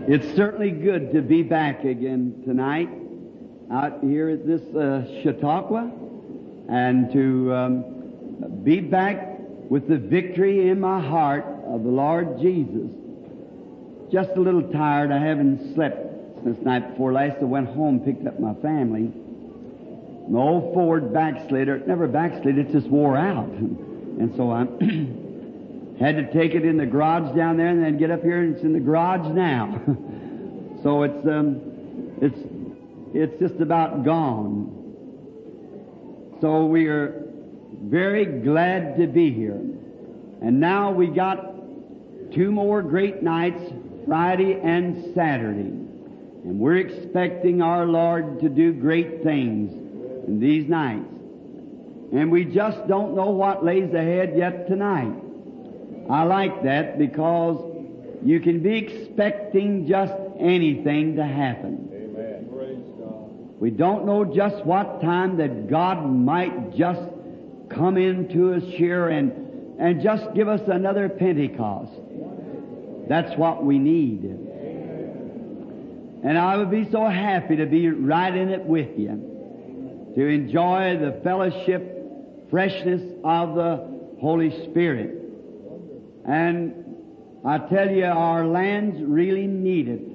It's certainly good to be back again tonight out here at this Chautauqua, and to be back with the victory in my heart of the Lord Jesus. Just a little tired. I haven't slept since night before last. I went home, picked up my family. My old Ford backslider, it never backslid, it just wore out. And so I had to take it in the garage down there and then get up here, and it's in the garage now. So it's just about gone. So we are very glad to be here. And now we got 2 more great nights, Friday and Saturday. And we're expecting our Lord to do great things in these nights. And we just don't know what lays ahead yet tonight. I like that because you can be expecting just anything to happen. Amen. Praise God. We don't know just what time that God might just come into us here and just give us another Pentecost. That's what we need. And I would be so happy to be right in it with you, to enjoy the fellowship, freshness of the Holy Spirit. And I tell you, our lands really need it.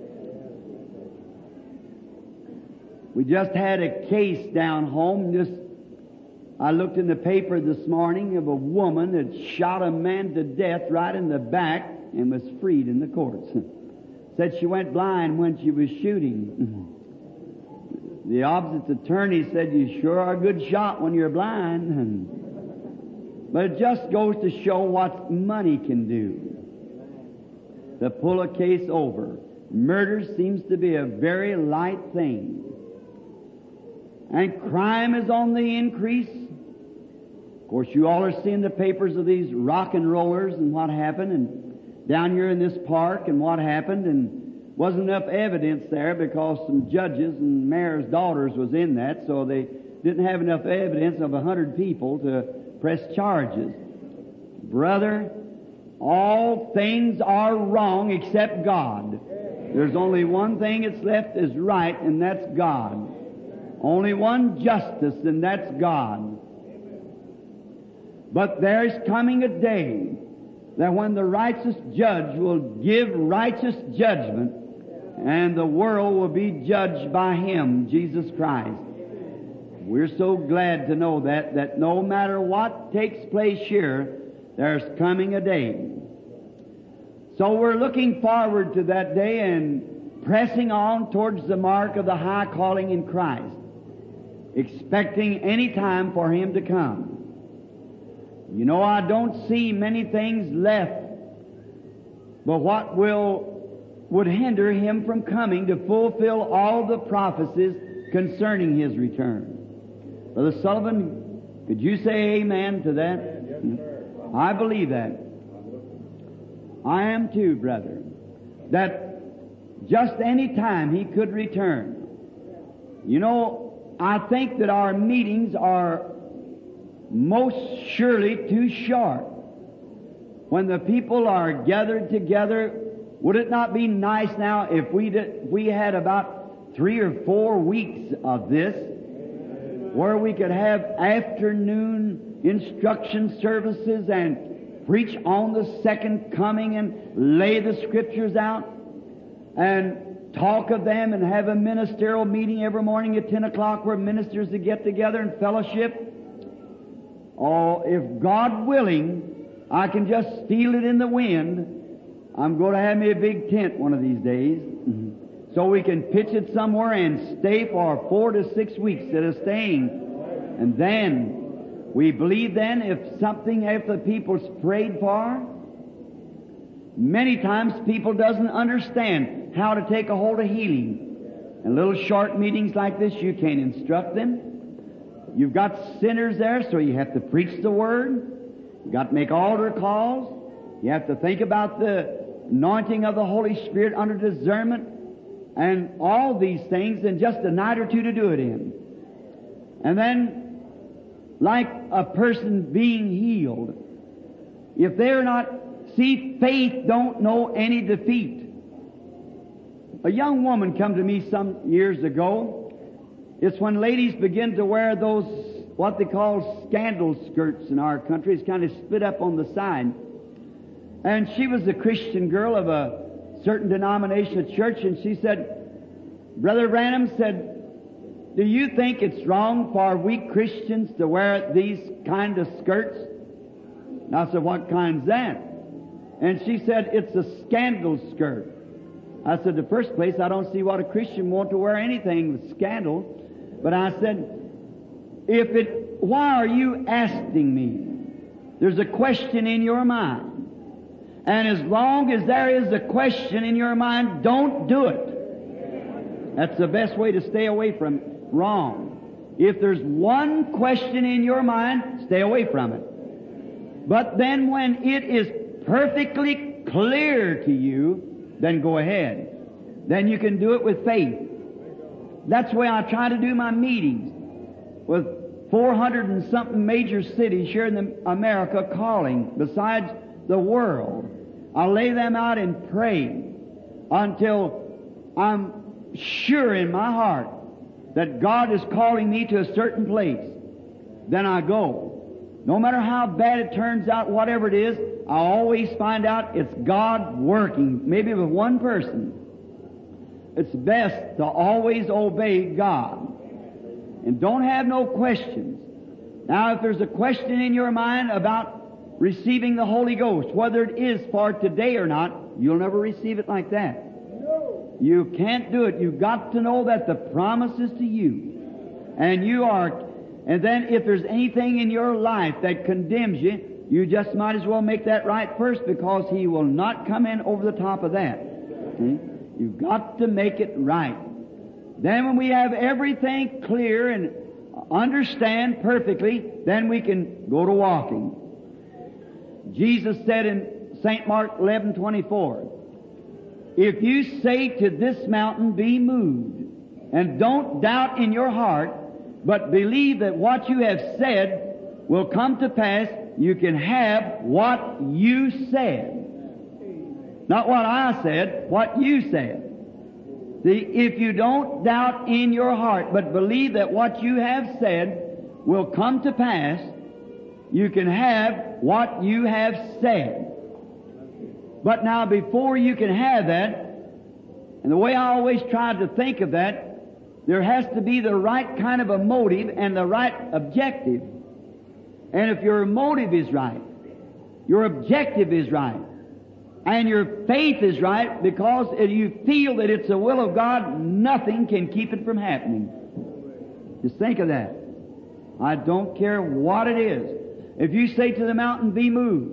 We just had a case down home. I looked in the paper this morning of a woman that shot a man to death right in the back and was freed in the courts. Said she went blind when she was shooting. The opposite attorney said, "You sure are a good shot when you're blind." But it just goes to show what money can do to pull a case over. Murder seems to be a very light thing. And crime is on the increase. Of course, you all are seeing the papers of these rock and rollers and what happened, and down here in this park and what happened, and wasn't enough evidence there because some judges and mayor's daughters was in that, so they didn't have enough evidence of 100 people to press charges. Brother, all things are wrong except God. There's only one thing that's left is right, and that's God. Only one justice, and that's God. But there's coming a day that when the righteous judge will give righteous judgment, and the world will be judged by Him, Jesus Christ. We're so glad to know that no matter what takes place here, there's coming a day. So we're looking forward to that day and pressing on towards the mark of the high calling in Christ, expecting any time for Him to come. You know, I don't see many things left, but what would hinder Him from coming to fulfill all the prophecies concerning His return. Brother Sullivan, could you say amen to that? Yes, sir. I believe that. I am too, brother. That just any time He could return. You know, I think that our meetings are most surely too short. When the people are gathered together, would it not be nice now if we had about 3 or 4 weeks of this, where we could have afternoon instruction services and preach on the second coming and lay the Scriptures out and talk of them and have a ministerial meeting every morning at 10 o'clock where ministers to get together and fellowship? Oh, if God willing, I can just steal it in the wind. I'm going to have me a big tent one of these days, so we can pitch it somewhere and stay for 4 to 6 weeks instead of staying. And then, we believe then if the people's prayed for, many times people doesn't understand how to take a hold of healing. In little short meetings like this, you can't instruct them. You've got sinners there, so you have to preach the Word. You've got to make altar calls. You have to think about the anointing of the Holy Spirit under discernment and all these things in just a night or two to do it in. And then, like a person being healed, if they're not, see, faith don't know any defeat. A young woman come to me some years ago. It's when ladies begin to wear those, what they call scandal skirts in our country. It's kind of split up on the side. And she was a Christian girl of a certain denomination of church, and she said, Brother Branham said, do you think it's wrong for we Christians to wear these kind of skirts? And I said, what kind's that? And she said, it's a scandal skirt. I said, the first place, I don't see what a Christian want to wear anything with scandal. But I said, why are you asking me? There's a question in your mind. And as long as there is a question in your mind, don't do it. That's the best way to stay away from wrong. If there's one question in your mind, stay away from it. But then when it is perfectly clear to you, then go ahead. Then you can do it with faith. That's the way I try to do my meetings with 400 and something major cities here in America calling, besides the world. I'll lay them out and pray until I'm sure in my heart that God is calling me to a certain place. Then I go. No matter how bad it turns out, whatever it is, I always find out it's God working, maybe with one person. It's best to always obey God. And don't have no questions. Now, if there's a question in your mind about receiving the Holy Ghost, whether it is for today or not, you'll never receive it like that. You can't do it. You've got to know that the promise is to you. And then if there's anything in your life that condemns you, you just might as well make that right first, because He will not come in over the top of that. See? You've got to make it right. Then when we have everything clear and understand perfectly, then we can go to walking. Jesus said in St. Mark 11:24, if you say to this mountain, be moved, and don't doubt in your heart, but believe that what you have said will come to pass, you can have what you said. Not what I said, what you said. See, if you don't doubt in your heart, but believe that what you have said will come to pass, you can have what you have said. But now, before you can have that, and the way I always try to think of that, there has to be the right kind of a motive and the right objective. And if your motive is right, your objective is right, and your faith is right, because if you feel that it's the will of God, nothing can keep it from happening. Just think of that. I don't care what it is. If you say to the mountain, be moved,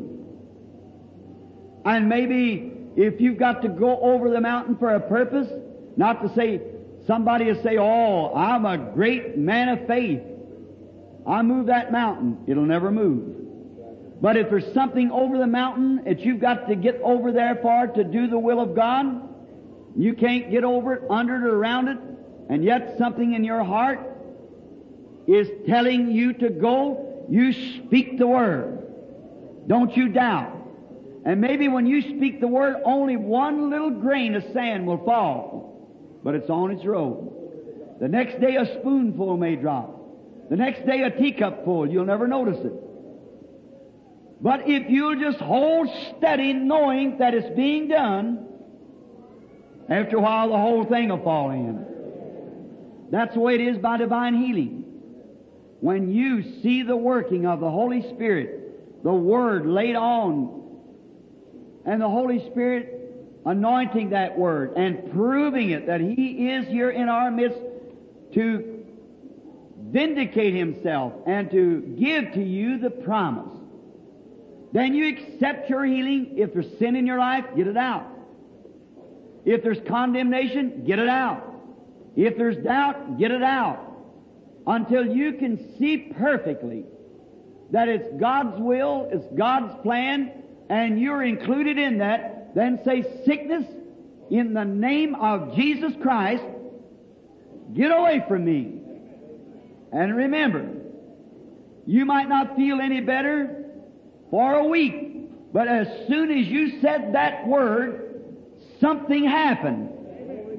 and maybe if you've got to go over the mountain for a purpose, not to say, somebody will say, oh, I'm a great man of faith, I move that mountain. It'll never move. But if there's something over the mountain that you've got to get over there for to do the will of God, you can't get over it, under it, or around it, and yet something in your heart is telling you to go, you speak the Word. Don't you doubt. And maybe when you speak the Word, only one little grain of sand will fall, but it's on its road. The next day a spoonful may drop. The next day a teacup full. You'll never notice it. But if you'll just hold steady, knowing that it's being done, after a while the whole thing will fall in. That's the way it is by divine healing. When you see the working of the Holy Spirit, the Word laid on, and the Holy Spirit anointing that Word and proving it that He is here in our midst to vindicate Himself and to give to you the promise, then you accept your healing. If there's sin in your life, get it out. If there's condemnation, get it out. If there's doubt, get it out. Until you can see perfectly that it's God's will, it's God's plan, and you're included in that, then say, sickness, in the name of Jesus Christ, get away from me. And remember, you might not feel any better for a week, but as soon as you said that word, something happened.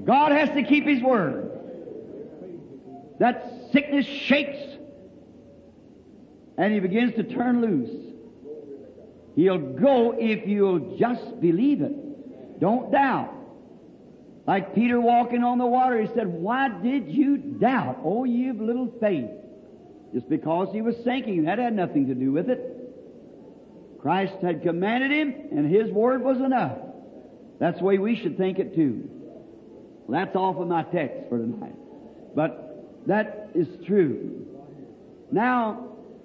God has to keep His word. That sickness shakes and he begins to turn loose. He'll go if you'll just believe it. Don't doubt. Like Peter walking on the water, he said, "Why did you doubt, O ye of little faith?" Just because he was sinking, that had nothing to do with it. Christ had commanded him, and His word was enough. That's the way we should think it too. Well, that's all for my text for tonight. But that is true. Now,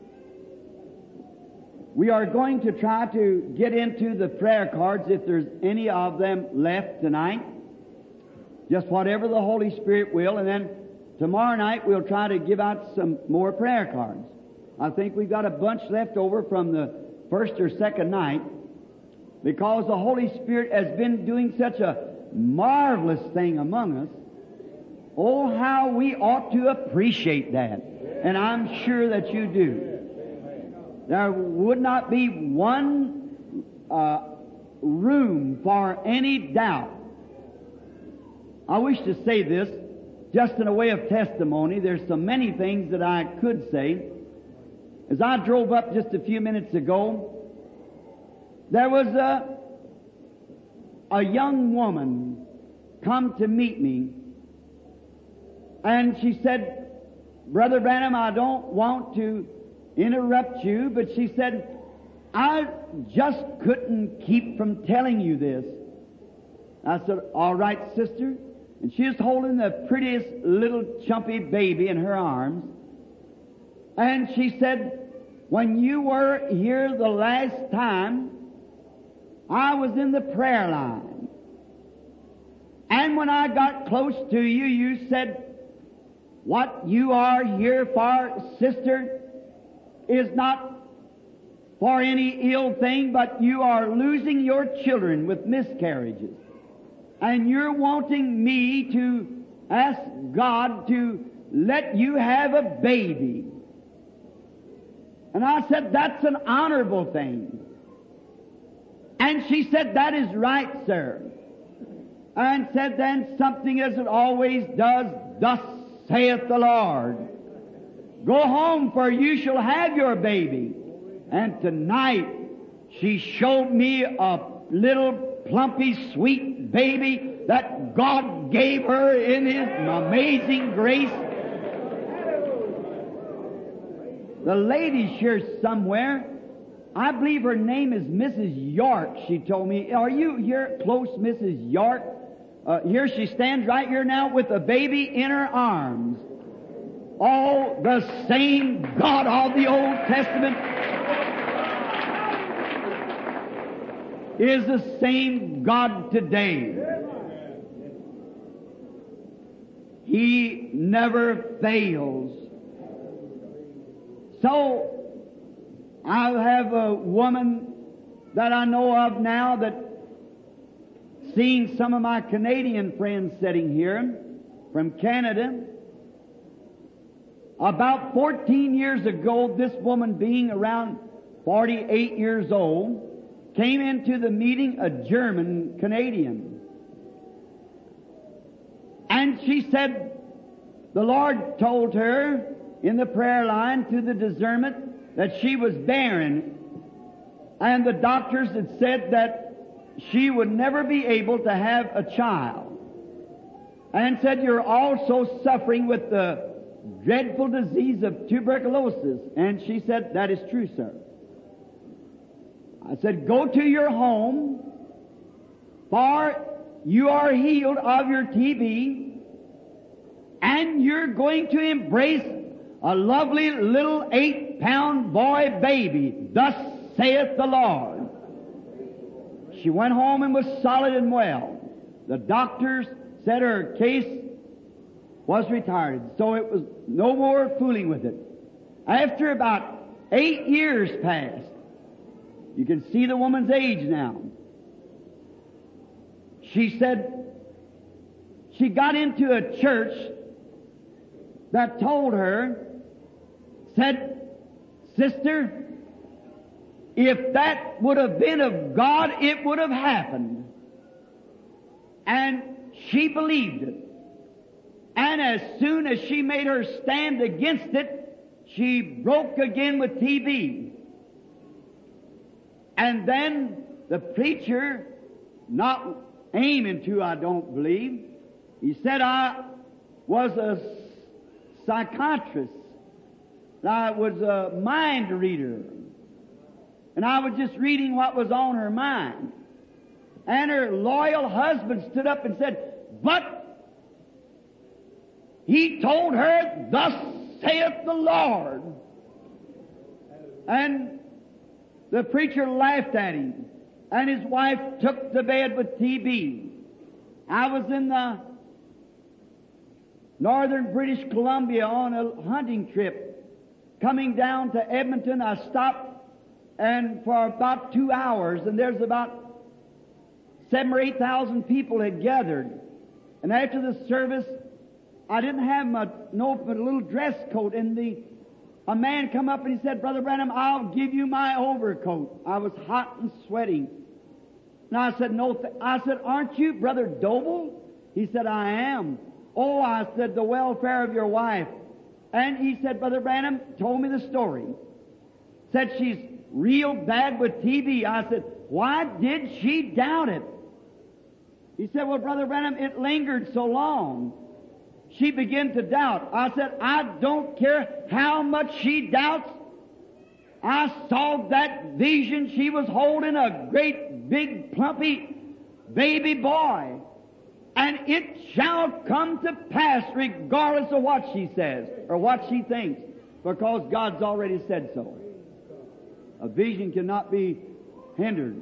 we are going to try to get into the prayer cards if there's any of them left tonight. Just whatever the Holy Spirit will, and then tomorrow night we'll try to give out some more prayer cards. I think we've got a bunch left over from the first or second night, because the Holy Spirit has been doing such a marvelous thing among us. Oh, how we ought to appreciate that. And I'm sure that you do. There would not be one room for any doubt. I wish to say this just in a way of testimony. There's so many things that I could say. As I drove up just a few minutes ago, there was a young woman come to meet me, and she said, "Brother Branham, I don't want to interrupt you," but she said, "I just couldn't keep from telling you this." I said, "All right, sister." And she was holding the prettiest little chumpy baby in her arms. And she said, "When you were here the last time, I was in the prayer line. And when I got close to you, you said, 'What you are here for, sister, is not for any ill thing, but you are losing your children with miscarriages. And you're wanting me to ask God to let you have a baby.'" And I said, "That's an honorable thing." And she said, "That is right, sir." And said then something as it always does, "Thus saith the Lord, go home, for you shall have your baby." And tonight she showed me a little plumpy, sweet baby that God gave her in His amazing grace. The lady's here somewhere. I believe her name is Mrs. York, she told me. Are you here close, Mrs. York? Here she stands right here now with a baby in her arms. Oh, the same God of the Old Testament is the same God today. He never fails. So, I have a woman that I know of now that, seeing some of my Canadian friends sitting here from Canada, about 14 years ago, this woman, being around 48 years old, came into the meeting, a German Canadian. And she said the Lord told her in the prayer line through the discernment that she was barren, and the doctors had said that she would never be able to have a child, and said, "You're also suffering with the dreadful disease of tuberculosis." And she said, "That is true, sir." I said, "Go to your home, for you are healed of your TB, and you're going to embrace a lovely little 8-pound boy baby. Thus saith the Lord." She went home and was solid and well. The doctors said her case was retarded, so it was no more fooling with it. After about 8 years passed, you can see the woman's age now. She said she got into a church that told her, said, "Sister, if that would have been of God, it would have happened." And she believed it. And as soon as she made her stand against it, she broke again with TB. And then the preacher, not aiming to, I don't believe, he said I was a psychiatrist. I was a mind reader. And I was just reading what was on her mind. And her loyal husband stood up and said, but he told her, thus saith the Lord. And the preacher laughed at him. And his wife took to bed with TB. I was in the northern British Columbia on a hunting trip. Coming down to Edmonton, I stopped and for about 2 hours, and there's about 7,000 or 8,000 people had gathered. And after the service, I didn't have my little dress coat, and a man come up and he said, Brother Branham, I'll give you my overcoat. I was hot and sweating. And I said, no. I said, aren't you Brother Doble? He said, I am. Oh, I said, the welfare of your wife. And he said, Brother Branham told me the story. Said she's real bad with TB. I said, why did she doubt it? He said, well, Brother Branham, it lingered so long. She began to doubt. I said, I don't care how much she doubts. I saw that vision. She was holding a great, big, plumpy baby boy. And it shall come to pass regardless of what she says or what she thinks, because God's already said so. A vision cannot be hindered.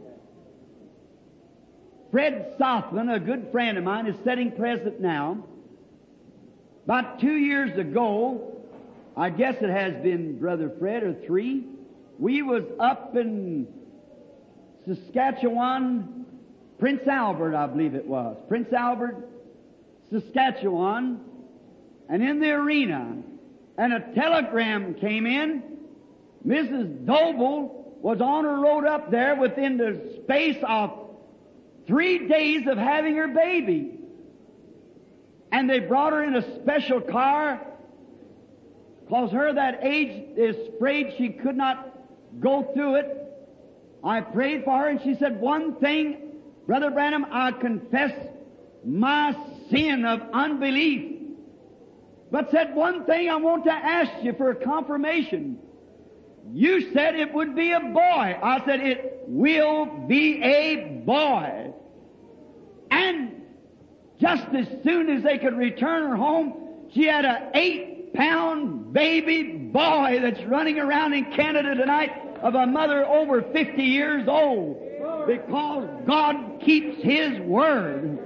Fred Sothman, a good friend of mine, is sitting present now. About 2 years ago, I guess it has been, Brother Fred, or 3, we was up in Saskatchewan, Prince Albert, I believe it was. Prince Albert, Saskatchewan, and in the arena, and a telegram came in. Mrs. Doble was on her road up there within the space of 3 days of having her baby. And they brought her in a special car, because her that age is afraid she could not go through it. I prayed for her, and she said, one thing, Brother Branham, I confess my sin of unbelief. But said, one thing I want to ask you for confirmation. You said it would be a boy. I said, it will be a boy. And just as soon as they could return her home, she had an 8-pound baby boy that's running around in Canada tonight of a mother over 50 years old. Because God keeps His word.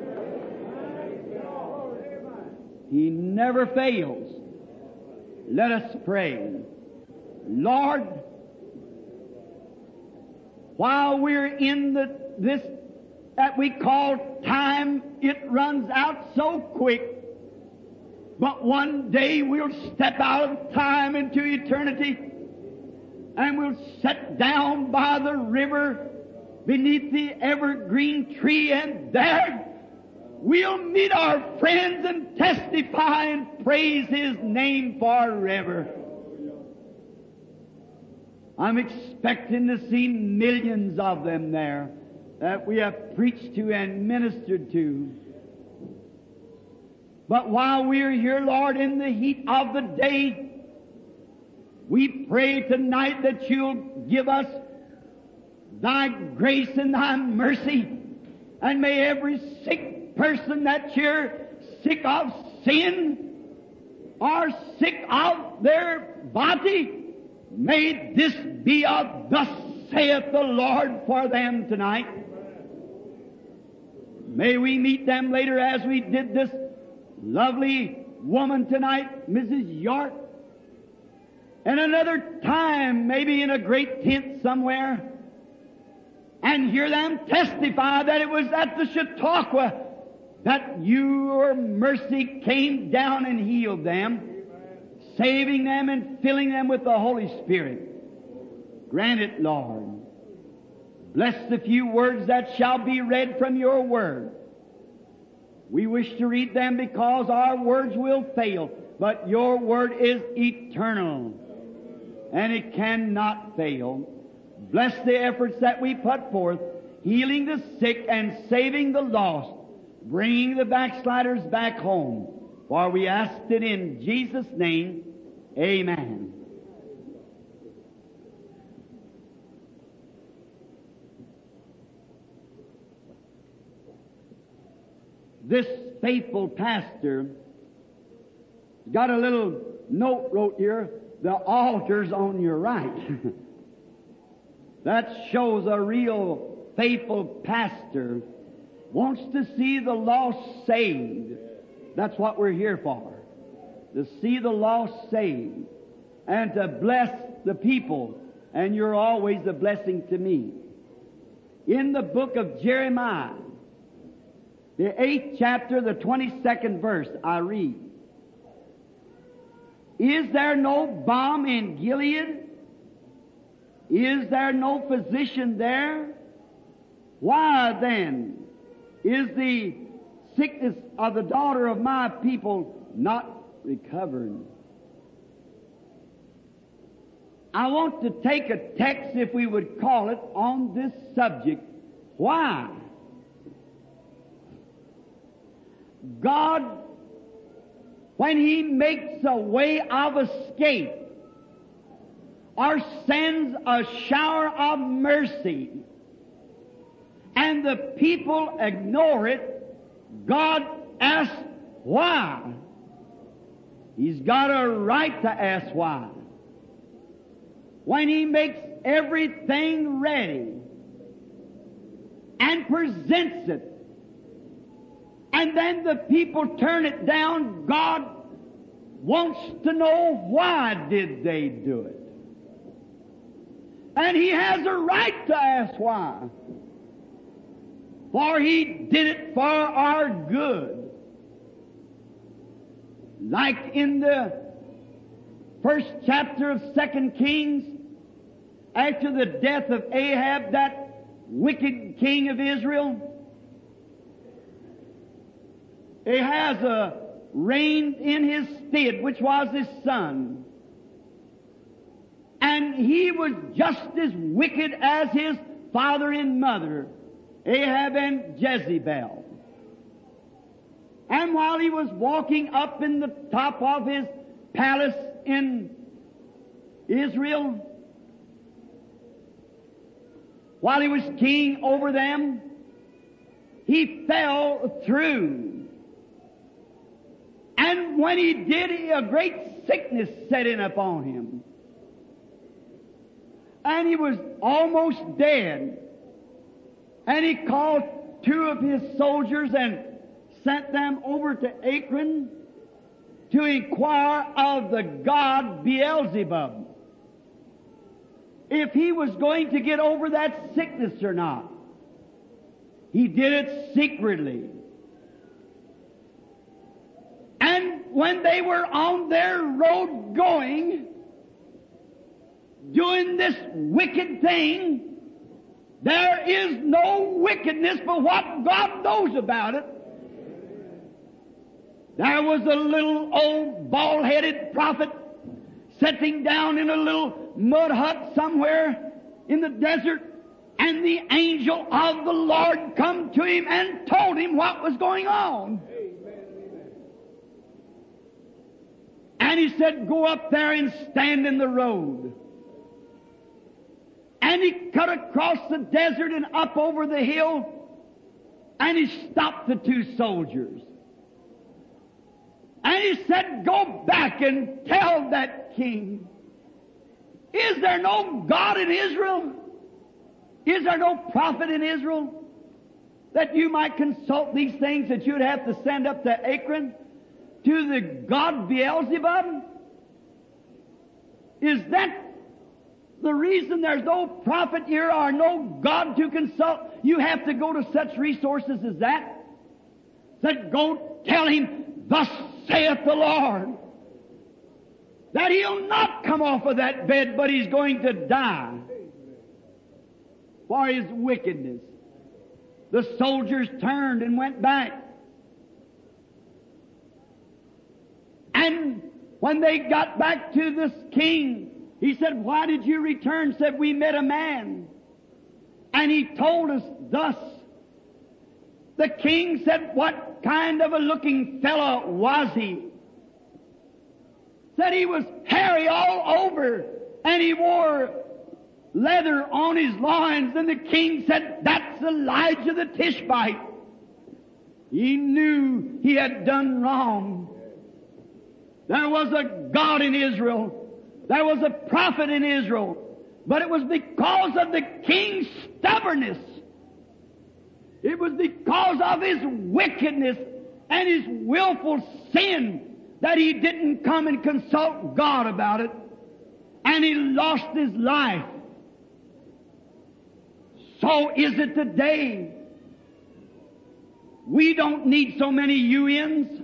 He never fails. Let us pray. Lord, while we're in this that we call time, it runs out so quick. But one day we'll step out of time into eternity, and we'll sit down by the river beneath the evergreen tree, and there we'll meet our friends and testify and praise His name forever. I'm expecting to see millions of them there that we have preached to and ministered to. But while we're here, Lord, in the heat of the day, we pray tonight that You'll give us Thy grace and Thy mercy, and may every sick person that's here, sick of sin or sick of their body, may this be a thus saith the Lord for them tonight. May we meet them later as we did this lovely woman tonight, Mrs. York, and another time, maybe in a great tent somewhere, and hear them testify that it was at the Chautauqua that Your mercy came down and healed them, saving them and filling them with the Holy Spirit. Grant it, Lord. Bless the few words that shall be read from Your Word. We wish to read them because our words will fail, but your word is eternal, and it cannot fail. Bless the efforts that we put forth, healing the sick and saving the lost, bringing the backsliders back home. For we ask it in Jesus' name. Amen. This faithful pastor got a little note wrote here, the altar's on your right. That shows a real faithful pastor wants to see the lost saved. That's what we're here for, to see the lost saved and to bless the people. And you're always a blessing to me. In the book of Jeremiah, the 8th chapter, the 22nd verse, I read, Is there no balm in Gilead? Is there no physician there? Why then is the sickness of the daughter of my people not recovered? I want to take a text, if we would call it, on this subject. Why? God, when He makes a way of escape or sends a shower of mercy and the people ignore it, God asks why. He's got a right to ask why. When He makes everything ready and presents it, and then the people turn it down, God wants to know why did they do it. And He has a right to ask why. For He did it for our good. Like in the first chapter of 2 Kings, after the death of Ahab, that wicked king of Israel, Ahaz reigned in his stead, which was his son. And he was just as wicked as his father and mother, Ahab and Jezebel. And while he was walking up in the top of his palace in Israel, while he was king over them, he fell through. And when he did, a great sickness set in upon him. And he was almost dead. And he called 2 of his soldiers and sent them over to Akron to inquire of the god Beelzebub if he was going to get over that sickness or not. He did it secretly. And when they were on their road going, doing this wicked thing, there is no wickedness but what God knows about it. There was a little old bald-headed prophet sitting down in a little mud hut somewhere in the desert, and the angel of the Lord come to him and told him what was going on. And he said, go up there and stand in the road. And he cut across the desert and up over the hill, and he stopped the 2 soldiers. And he said, go back and tell that king, is there no God in Israel? Is there no prophet in Israel that you might consult these things, that you'd have to send up to Akron to the god Beelzebub? Is that the reason there's no prophet here or no God to consult? You have to go to such resources as that. Said, go tell him, thus saith the Lord, that he'll not come off of that bed, but he's going to die for his wickedness. The soldiers turned and went back. And when they got back to this king, he said, "Why did you return?" Said, "We met a man, and he told us thus." The king said, "What kind of a looking fellow was he?" Said he was hairy all over, and he wore leather on his loins. And the king said, "That's Elijah the Tishbite." He knew he had done wrong. There was a God in Israel. There was a prophet in Israel. But it was because of the king's stubbornness. It was because of his wickedness and his willful sin that he didn't come and consult God about it. And he lost his life. So is it today. We don't need so many you-ins.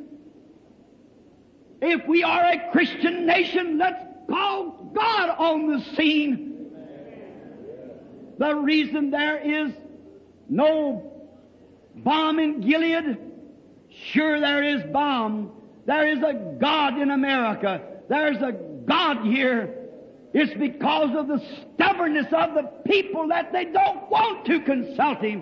If we are a Christian nation, let's call God on the scene. The reason there is no bomb in Gilead, sure there is bomb. There is a God in America. There's a God here. It's because of the stubbornness of the people that they don't want to consult Him.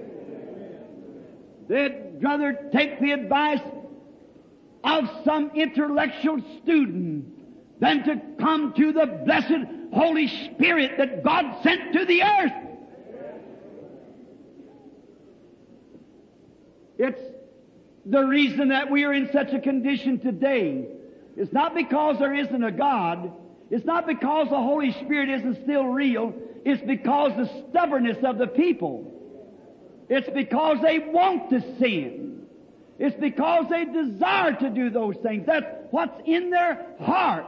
They'd rather take the advice of some intellectual student than to come to the blessed Holy Spirit that God sent to the earth. It's the reason that we are in such a condition today. It's not because there isn't a God. It's not because the Holy Spirit isn't still real. It's because the stubbornness of the people. It's because they want to sin. It's because they desire to do those things. That's what's in their heart.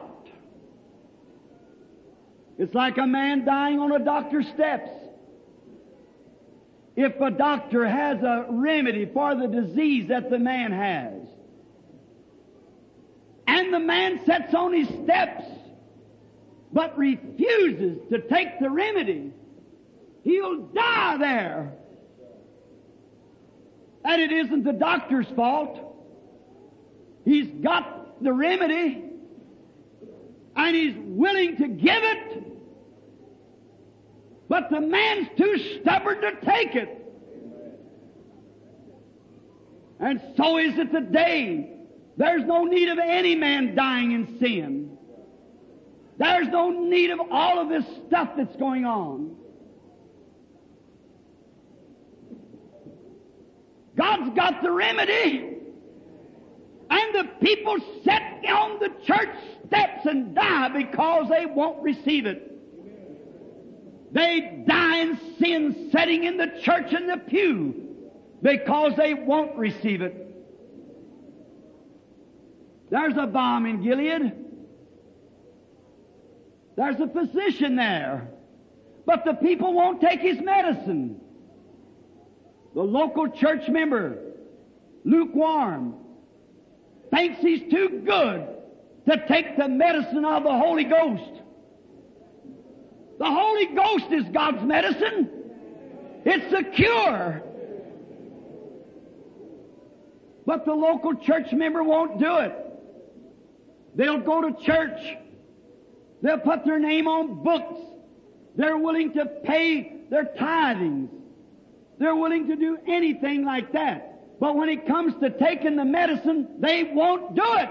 It's like a man dying on a doctor's steps. If a doctor has a remedy for the disease that the man has, and the man sits on his steps but refuses to take the remedy, he'll die there. And it isn't the doctor's fault. He's got the remedy, and he's willing to give it, but the man's too stubborn to take it. And so is it today. There's no need of any man dying in sin. There's no need of all of this stuff that's going on. God's got the remedy. And the people sit on the church steps and die because they won't receive it. They die in sin sitting in the church in the pew because they won't receive it. There's a balm in Gilead. There's a physician there. But the people won't take his medicine. The local church member, lukewarm, thinks he's too good to take the medicine of the Holy Ghost. The Holy Ghost is God's medicine. It's the cure. But the local church member won't do it. They'll go to church. They'll put their name on books. They're willing to pay their tithings. They're willing to do anything like that. But when it comes to taking the medicine, they won't do it.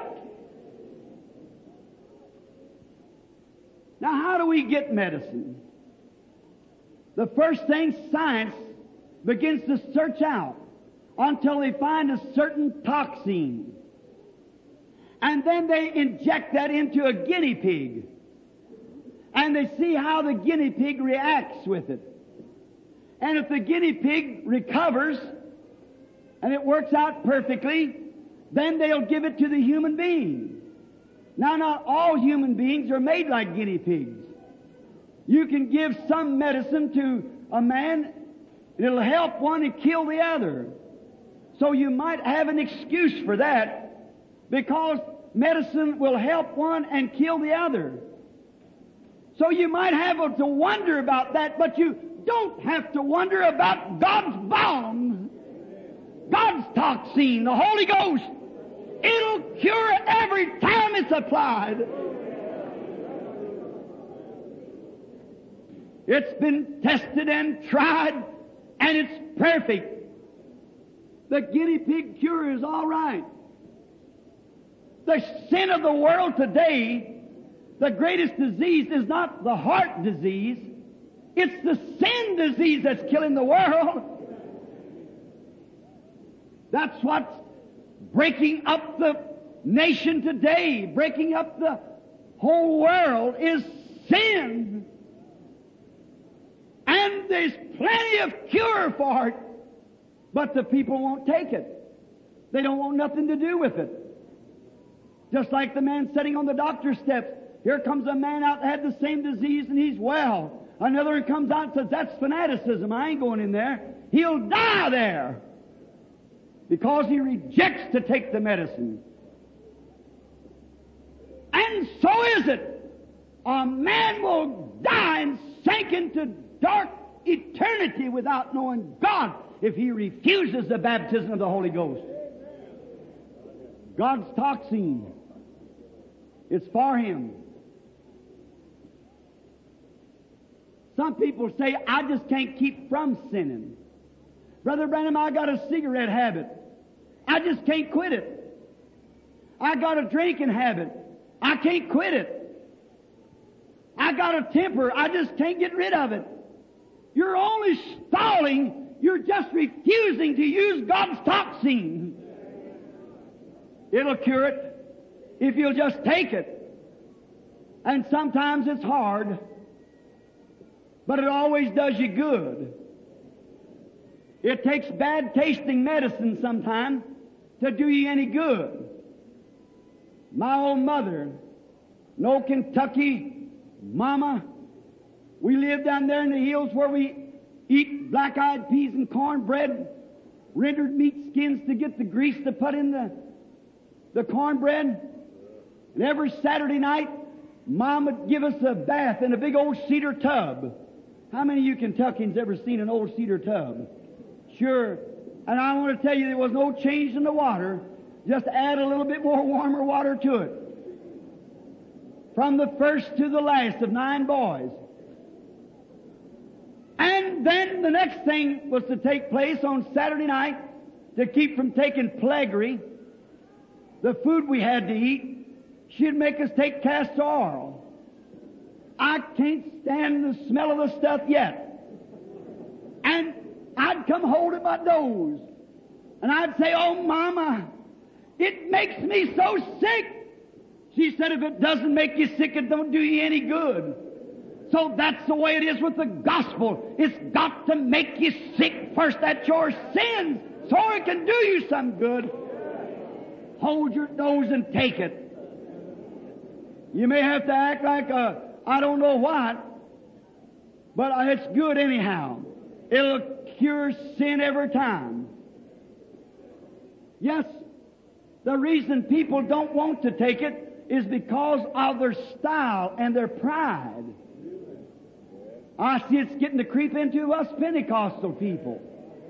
Now, how do we get medicine? The first thing, science begins to search out until they find a certain toxin. And then they inject that into a guinea pig. And they see how the guinea pig reacts with it. And if the guinea pig recovers and it works out perfectly, then they'll give it to the human being. Now, not all human beings are made like guinea pigs. You can give some medicine to a man, and it'll help one and kill the other. So you might have an excuse for that, because medicine will help one and kill the other. So you might have to wonder about that, but you don't have to wonder about God's balm, God's toxin, the Holy Ghost. It'll cure every time it's applied. It's been tested and tried, and it's perfect. The guinea pig cure is all right. The sin of the world today, the greatest disease is not the heart disease. It's the sin disease that's killing the world. That's what's breaking up the nation today, breaking up the whole world, is sin. And there's plenty of cure for it, but the people won't take it. They don't want nothing to do with it. Just like the man sitting on the doctor's steps. Here comes a man out that had the same disease and he's well. Another one comes out and says, that's fanaticism. I ain't going in there. He'll die there because he rejects to take the medicine. And so is it. A man will die and sink into dark eternity without knowing God if he refuses the baptism of the Holy Ghost. God's toxin. It's for him. Some people say, I just can't keep from sinning. Brother Branham, I got a cigarette habit. I just can't quit it. I got a drinking habit. I can't quit it. I got a temper. I just can't get rid of it. You're only stalling. You're just refusing to use God's toxin. It'll cure it if you'll just take it. And sometimes it's hard, but it always does you good. It takes bad tasting medicine sometimes to do you any good. My old mother, no Kentucky mama, we lived down there in the hills where we eat black-eyed peas and cornbread, rendered meat skins to get the grease to put in the cornbread. And every Saturday night, Mom would give us a bath in a big old cedar tub. How many of you Kentuckians ever seen an old cedar tub? Sure. And I want to tell you, there was no change in the water. Just add a little bit more warmer water to it. From the first to the last of 9 boys. And then the next thing was to take place on Saturday night to keep from taking plaguery. The food we had to eat, she'd make us take castor oil. I can't stand the smell of the stuff yet. And I'd come holding my nose. And I'd say, oh, Mama, it makes me so sick. She said, if it doesn't make you sick, it don't do you any good. So that's the way it is with the gospel. It's got to make you sick first. That's your sins, so it can do you some good. Hold your nose and take it. You may have to act like I don't know what, but it's good anyhow. It'll cure sin every time. Yes, the reason people don't want to take it is because of their style and their pride. I see it's getting to creep into us Pentecostal people.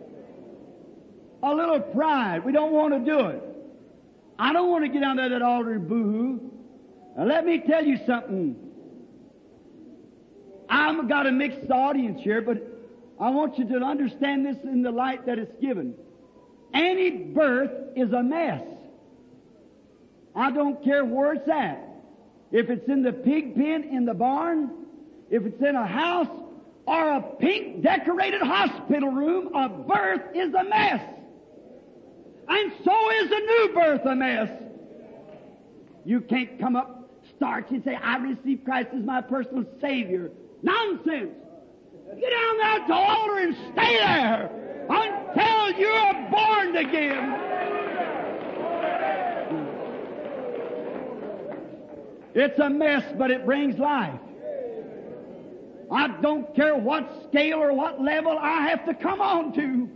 A little pride. We don't want to do it. I don't want to get down there that altar and boo-hoo. Now let me tell you something. I've got a mixed audience here, but I want you to understand this in the light that it's given. Any birth is a mess. I don't care where it's at. If it's in the pig pen in the barn, if it's in a house, or a pink decorated hospital room, a birth is a mess. And so is a new birth a mess. You can't come up, start and say, I receive Christ as my personal Savior. Nonsense! Get down there at the altar and stay there until you're born again. It's a mess, but it brings life. I don't care what scale or what level I have to come on to.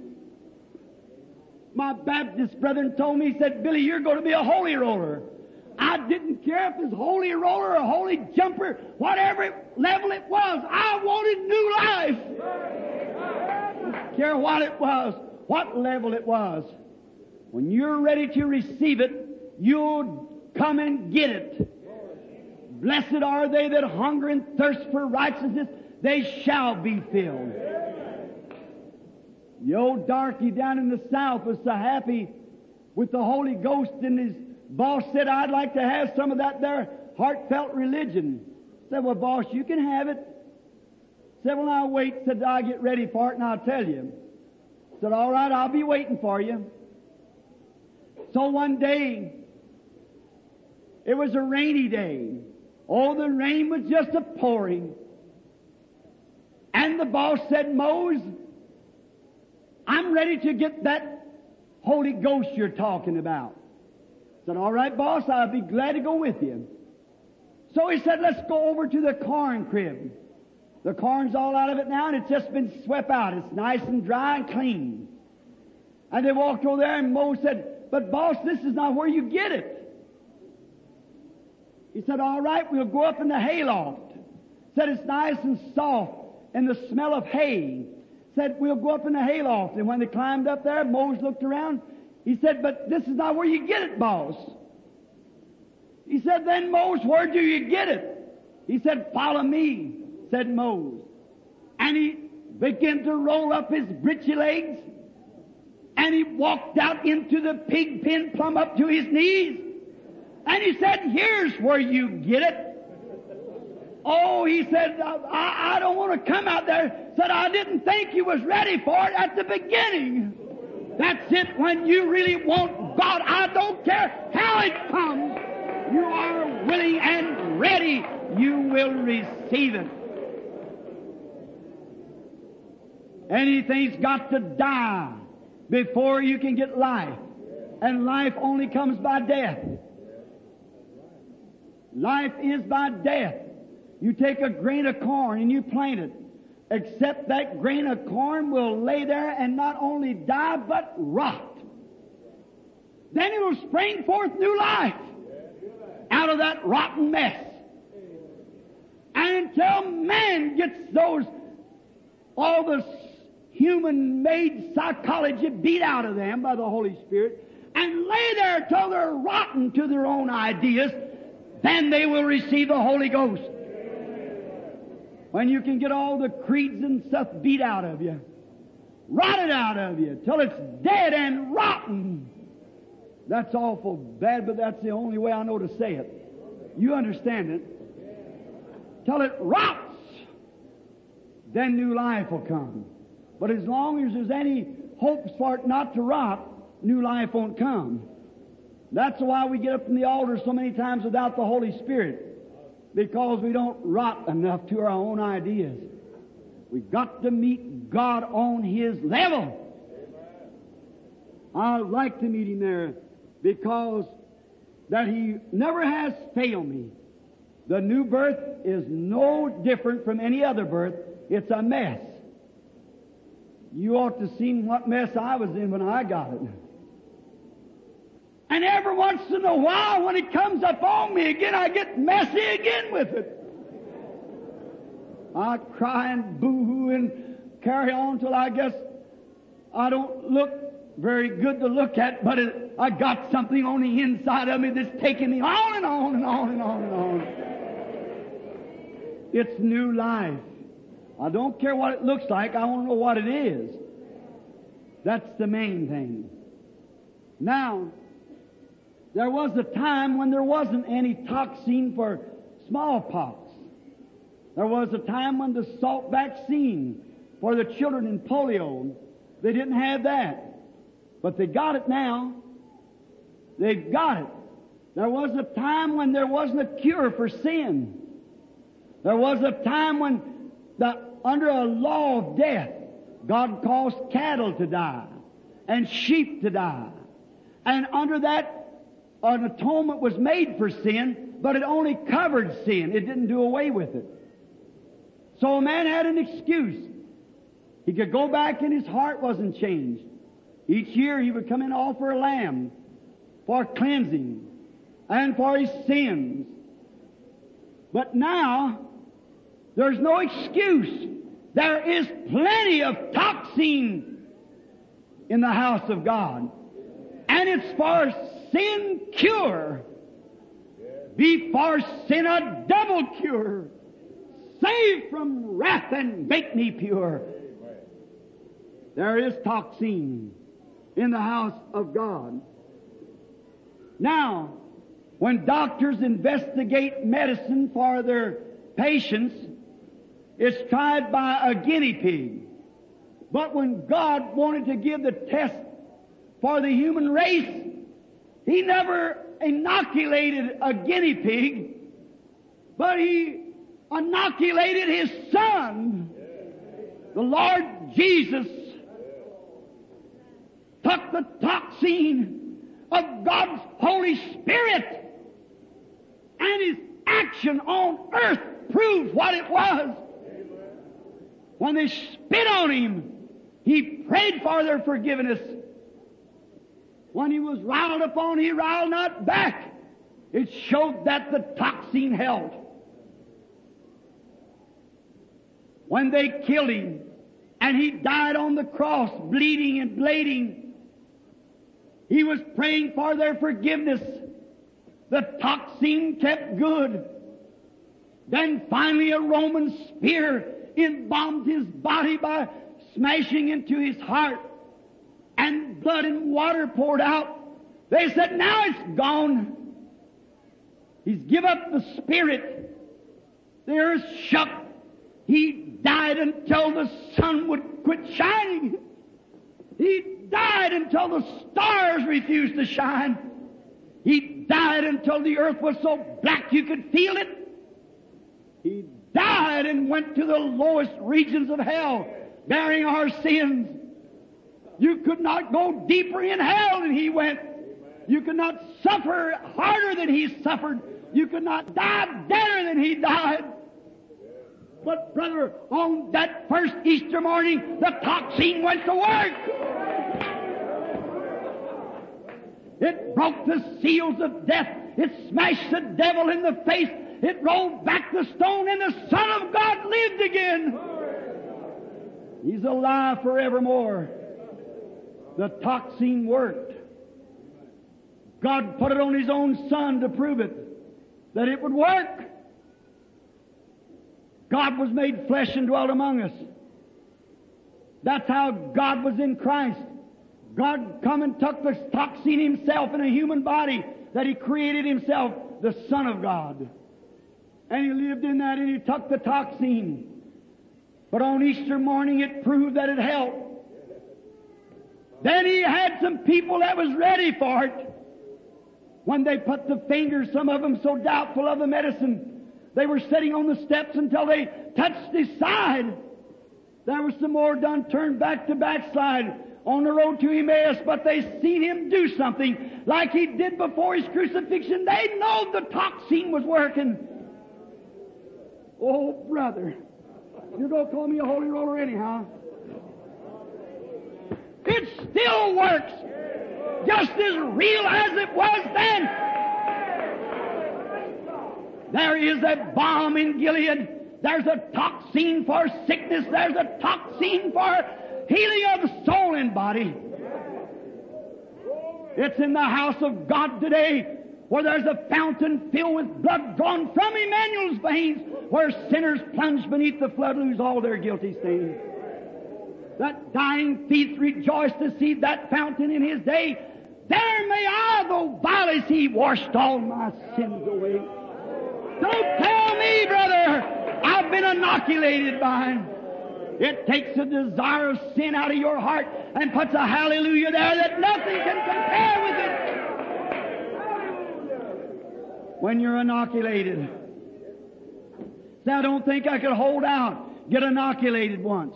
My Baptist brethren told me, he said, Billy, you're going to be a holy roller. I didn't care if it was holy roller or holy jumper, whatever level it was. I wanted new life. I didn't care what it was, what level it was. When you're ready to receive it, you'll come and get it. Blessed are they that hunger and thirst for righteousness, they shall be filled. The old darky down in the south was so happy with the Holy Ghost, and his boss said, I'd like to have some of that there heartfelt religion. Said, well, boss, you can have it. Said, well, I'll wait. Said, I'll get ready for it and I'll tell you. Said, all right, I'll be waiting for you. So one day, it was a rainy day. Oh, the rain was just a pouring. And the boss said, Mose, I'm ready to get that Holy Ghost you're talking about. Said, all right, boss, I'll be glad to go with you. So he said, let's go over to the corn crib. The corn's all out of it now, and it's just been swept out. It's nice and dry and clean. And they walked over there, and Mose said, but boss, this is not where you get it. He said, all right, we'll go up in the hayloft. Said, it's nice and soft, and the smell of hay. Said, we'll go up in the hayloft. And when they climbed up there, Mose looked around. He said, but this is not where you get it, boss. He said, then Mose, where do you get it? He said, follow me, said Mose. And he began to roll up his breechy legs, and he walked out into the pig pen plumb up to his knees. And he said, here's where you get it. Oh, he said, I don't want to come out there. Said, I didn't think you was ready for it at the beginning. That's it, when you really want God. I don't care how it comes. You are willing and ready. You will receive it. Anything's got to die before you can get life. And life only comes by death. Life is by death. You take a grain of corn and you plant it. Except that grain of corn will lay there and not only die, but rot. Then it will spring forth new life out of that rotten mess. And until man gets all the human-made psychology beat out of them by the Holy Spirit and lay there till they're rotten to their own ideas, then they will receive the Holy Ghost. When you can get all the creeds and stuff beat out of you, rotted out of you, till it's dead and rotten. That's awful bad, but that's the only way I know to say it. You understand it. Till it rots, then new life will come. But as long as there's any hopes for it not to rot, new life won't come. That's why we get up from the altar so many times without the Holy Spirit. Because we don't rot enough to our own ideas. We've got to meet God on His level. I like to meet Him there because that He never has failed me. The new birth is no different from any other birth. It's a mess. You ought to see what mess I was in when I got it. And every once in a while, when it comes up on me again, I get messy again with it. I cry and boo-hoo and carry on till I guess I don't look very good to look at, but I got something on the inside of me that's taking me on and on and on and on and on. It's new life. I don't care what it looks like. I want to know what it is. That's the main thing. Now, there was a time when there wasn't any toxin for smallpox. There was a time when the salt vaccine for the children in polio, they didn't have that. But they got it now. They've got it. There was a time when there wasn't a cure for sin. There was a time when under a law of death, God caused cattle to die and sheep to die. And under that, an atonement was made for sin, but it only covered sin. It didn't do away with it. So a man had an excuse. He could go back and his heart wasn't changed. Each year he would come and offer a lamb for cleansing and for his sins. But now, there's no excuse. There is plenty of toxin in the house of God. And it's for sin cure, be for sin a double cure. Save from wrath and make me pure. There is toxin in the house of God. Now, when doctors investigate medicine for their patients, it's tried by a guinea pig. But when God wanted to give the test for the human race, He never inoculated a guinea pig, but He inoculated His Son. The Lord Jesus took the toxin of God's Holy Spirit, and His action on earth proved what it was. When they spit on Him, He prayed for their forgiveness. When He was riled upon, He riled not back. It showed that the toxin held. When they killed Him, and He died on the cross, bleeding and bleeding, He was praying for their forgiveness. The toxin kept good. Then finally a Roman spear embalmed His body by smashing into His heart, and blood and water poured out. They said, now it's gone. He's give up the spirit. The earth shook. He died until the sun would quit shining. He died until the stars refused to shine. He died until the earth was so black you could feel it. He died and went to the lowest regions of hell, bearing our sins. You could not go deeper in hell than He went. You could not suffer harder than He suffered. You could not die better than He died. But brother, on that first Easter morning, the toxin went to work. It broke the seals of death. It smashed the devil in the face. It rolled back the stone, and the Son of God lived again. He's alive forevermore. The toxin worked. God put it on His own Son to prove it, that it would work. God was made flesh and dwelt among us. That's how God was in Christ. God come and took the toxin Himself in a human body that He created Himself, the Son of God. And He lived in that, and He took the toxin. But on Easter morning it proved that it helped. Then He had some people that was ready for it. When they put the fingers, some of them so doubtful of the medicine, they were sitting on the steps until they touched His side. There was some more done, turned back to backslide on the road to Emmaus, but they seen Him do something like He did before His crucifixion. They know the toxin was working. Oh, brother, you're going to call me a holy roller anyhow. It still works, just as real as it was then. There is a balm in Gilead. There's a toxin for sickness. There's a toxin for healing of soul and body. It's in the house of God today, where there's a fountain filled with blood drawn from Emmanuel's veins, where sinners plunge beneath the flood lose all their guilty stains. That dying thief rejoiced to see that fountain in his day. There may I, though vile as he, washed all my sins away. Don't tell me, brother, I've been inoculated by Him. It takes the desire of sin out of your heart and puts a hallelujah there that nothing can compare with it. When you're inoculated. Now, I don't think I could hold out. Get inoculated once.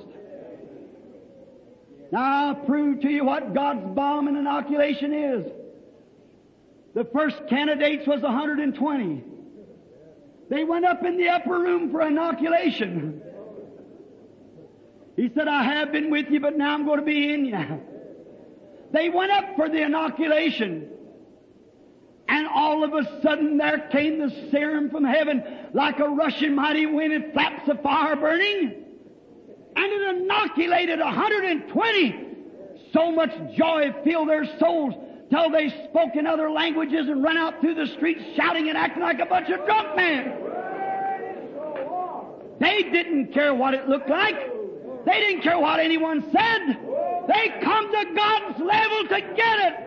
Now, I'll prove to you what God's balm and inoculation is. The first candidates was 120. They went up in the upper room for inoculation. He said, I have been with you, but now I'm going to be in you. They went up for the inoculation. And all of a sudden there came the serum from heaven like a rushing mighty wind and flaps of fire burning. And it inoculated 120. So much joy filled their souls till they spoke in other languages and run out through the streets shouting and acting like a bunch of drunk men. They didn't care what it looked like. They didn't care what anyone said. They come to God's level to get it.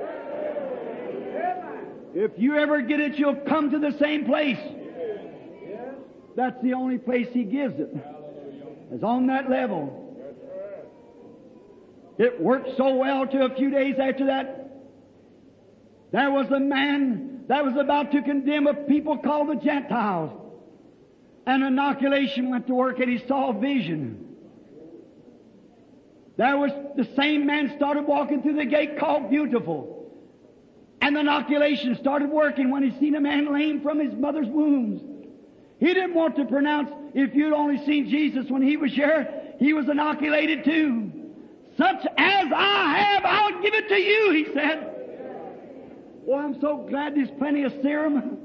If you ever get it, you'll come to the same place. That's the only place He gives it. It's on that level. It worked so well till a few days after that. There was a man that was about to condemn a people called the Gentiles. And inoculation went to work and he saw a vision. There was the same man started walking through the gate called Beautiful. And the inoculation started working when he seen a man lame from his mother's wombs. He didn't want to pronounce, if you'd only seen Jesus when He was here, He was inoculated too. Such as I have, I'll give it to you, He said. Oh, I'm so glad there's plenty of serum.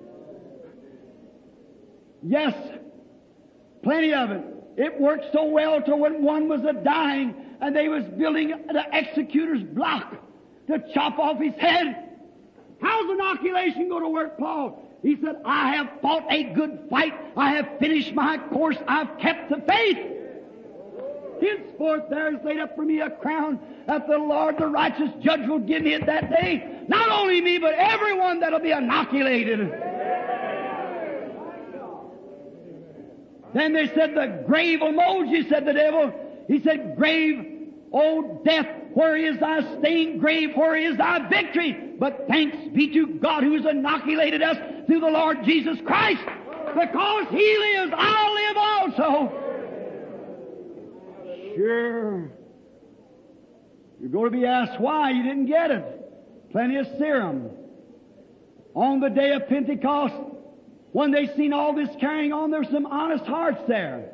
Yes, plenty of it. It worked so well till when one was a-dying and they was building the executor's block to chop off his head. How's inoculation going to work, Paul? He said, I have fought a good fight. I have finished my course. I've kept the faith. Henceforth there is laid up for me a crown that the Lord, the righteous judge, will give me at that day. Not only me, but everyone that'll be inoculated. Then they said, the grave emoji, said the devil. He said, grave, O death, where is thy sting? Grave, where is thy victory? But thanks be to God who has inoculated us through the Lord Jesus Christ. Because He lives, I'll live also. Sure. You're going to be asked why you didn't get it. Plenty of serum. On the day of Pentecost, when they seen all this carrying on, there were some honest hearts there.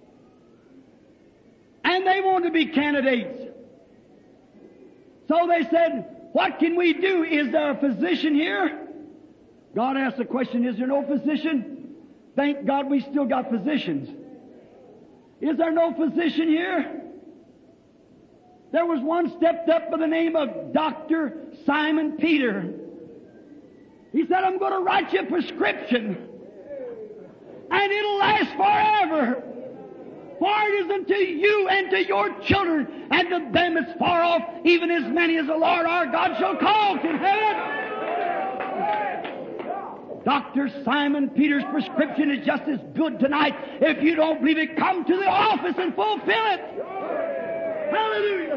And they wanted to be candidates. So they said, what can we do? Is there a physician here? God asked the question, is there no physician? Thank God we still got physicians. Is there no physician here? There was one stepped up by the name of Dr. Simon Peter. He said, I'm going to write you a prescription. And it'll last forever. For it is unto you and to your children and to them that's far off, even as many as the Lord our God shall call to heaven. Dr. Simon Peter's prescription is just as good tonight. If you don't believe it, come to the office and fulfill it. Hallelujah.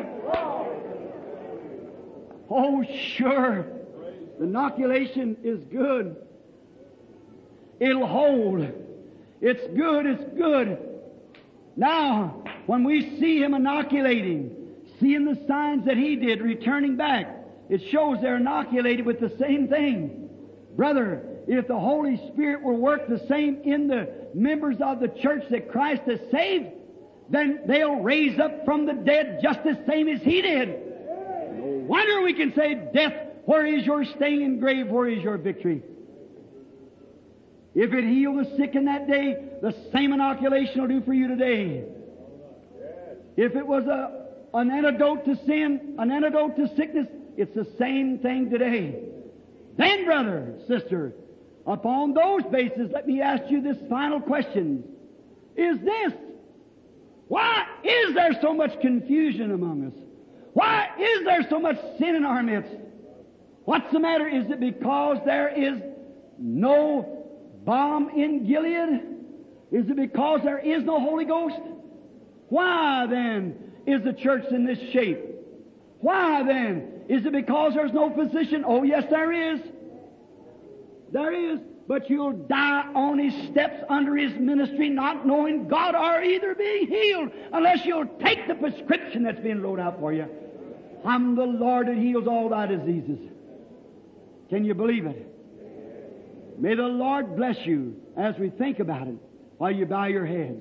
Oh, sure. The inoculation is good. It'll hold. It's good, it's good. Now, when we see Him inoculating, seeing the signs that He did, returning back, it shows they're inoculated with the same thing. Brother, if the Holy Spirit will work the same in the members of the church that Christ has saved, then they'll raise up from the dead just the same as He did. No wonder we can say, death, where is your sting, and grave, where is your victory? If it healed the sick in that day, the same inoculation will do for you today. If it was an antidote to sin, an antidote to sickness, it's the same thing today. Then, brother, sister, upon those bases, let me ask you this final question. Is this, why is there so much confusion among us? Why is there so much sin in our midst? What's the matter? Is it because there is no balm in Gilead? Is it because there is no Holy Ghost? Why then is the church in this shape? Why then? Is it because there's no physician? Oh yes, there is. There is. But you'll die on His steps under His ministry not knowing God or either being healed unless you'll take the prescription that's being wrote out for you. I'm the Lord that heals all thy diseases. Can you believe it? May the Lord bless you as we think about it while you bow your heads.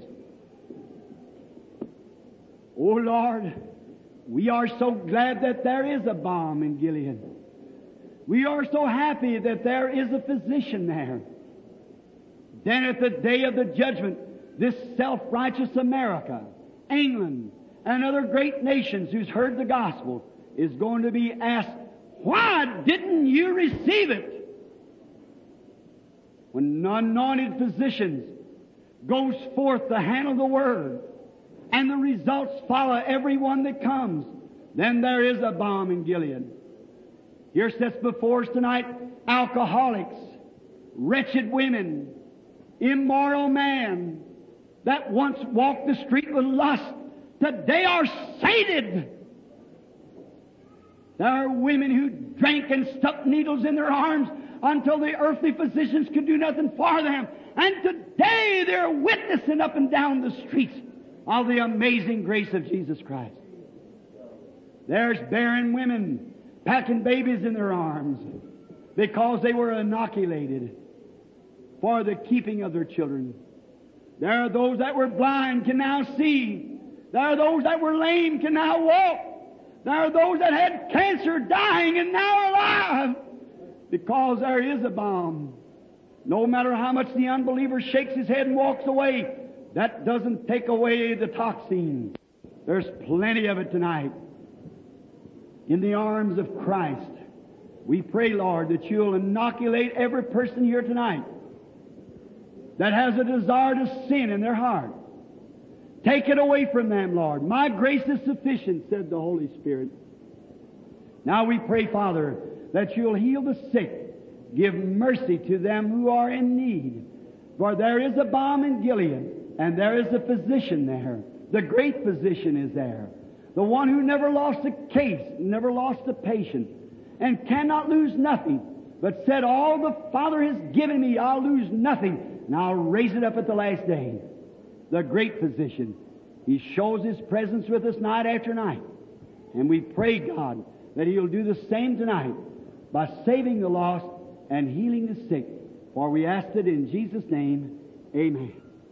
Oh Lord, we are so glad that there is a balm in Gilead. We are so happy that there is a physician there. Then at the day of the judgment, this self-righteous America, England, and other great nations who's heard the gospel is going to be asked, Why didn't you receive it? When anointed physicians goes forth to handle the Word, and the results follow every one that comes, then there is a balm in Gilead. Here sits before us tonight alcoholics, wretched women, immoral man that once walked the street with lust, today are sated. There are women who drank and stuck needles in their arms until the earthly physicians could do nothing for them. And today they're witnessing up and down the streets of the amazing grace of Jesus Christ. There's barren women packing babies in their arms because they were inoculated for the keeping of their children. There are those that were blind can now see. There are those that were lame can now walk. There are those that had cancer dying and now are alive because there is a balm. No matter how much the unbeliever shakes his head and walks away, that doesn't take away the toxin. There's plenty of it tonight. In the arms of Christ, we pray, Lord, that you'll inoculate every person here tonight that has a desire to sin in their heart. Take it away from them, Lord. My grace is sufficient, said the Holy Spirit. Now we pray, Father, that you'll heal the sick. Give mercy to them who are in need. For there is a balm in Gilead, and there is a physician there. The great physician is there. The one who never lost a case, never lost a patient, and cannot lose nothing, but said, all the Father has given me, I'll lose nothing, and I'll raise it up at the last day. The great physician. He shows His presence with us night after night. And we pray, God, that He'll do the same tonight by saving the lost and healing the sick. For we ask it in Jesus' name. Amen.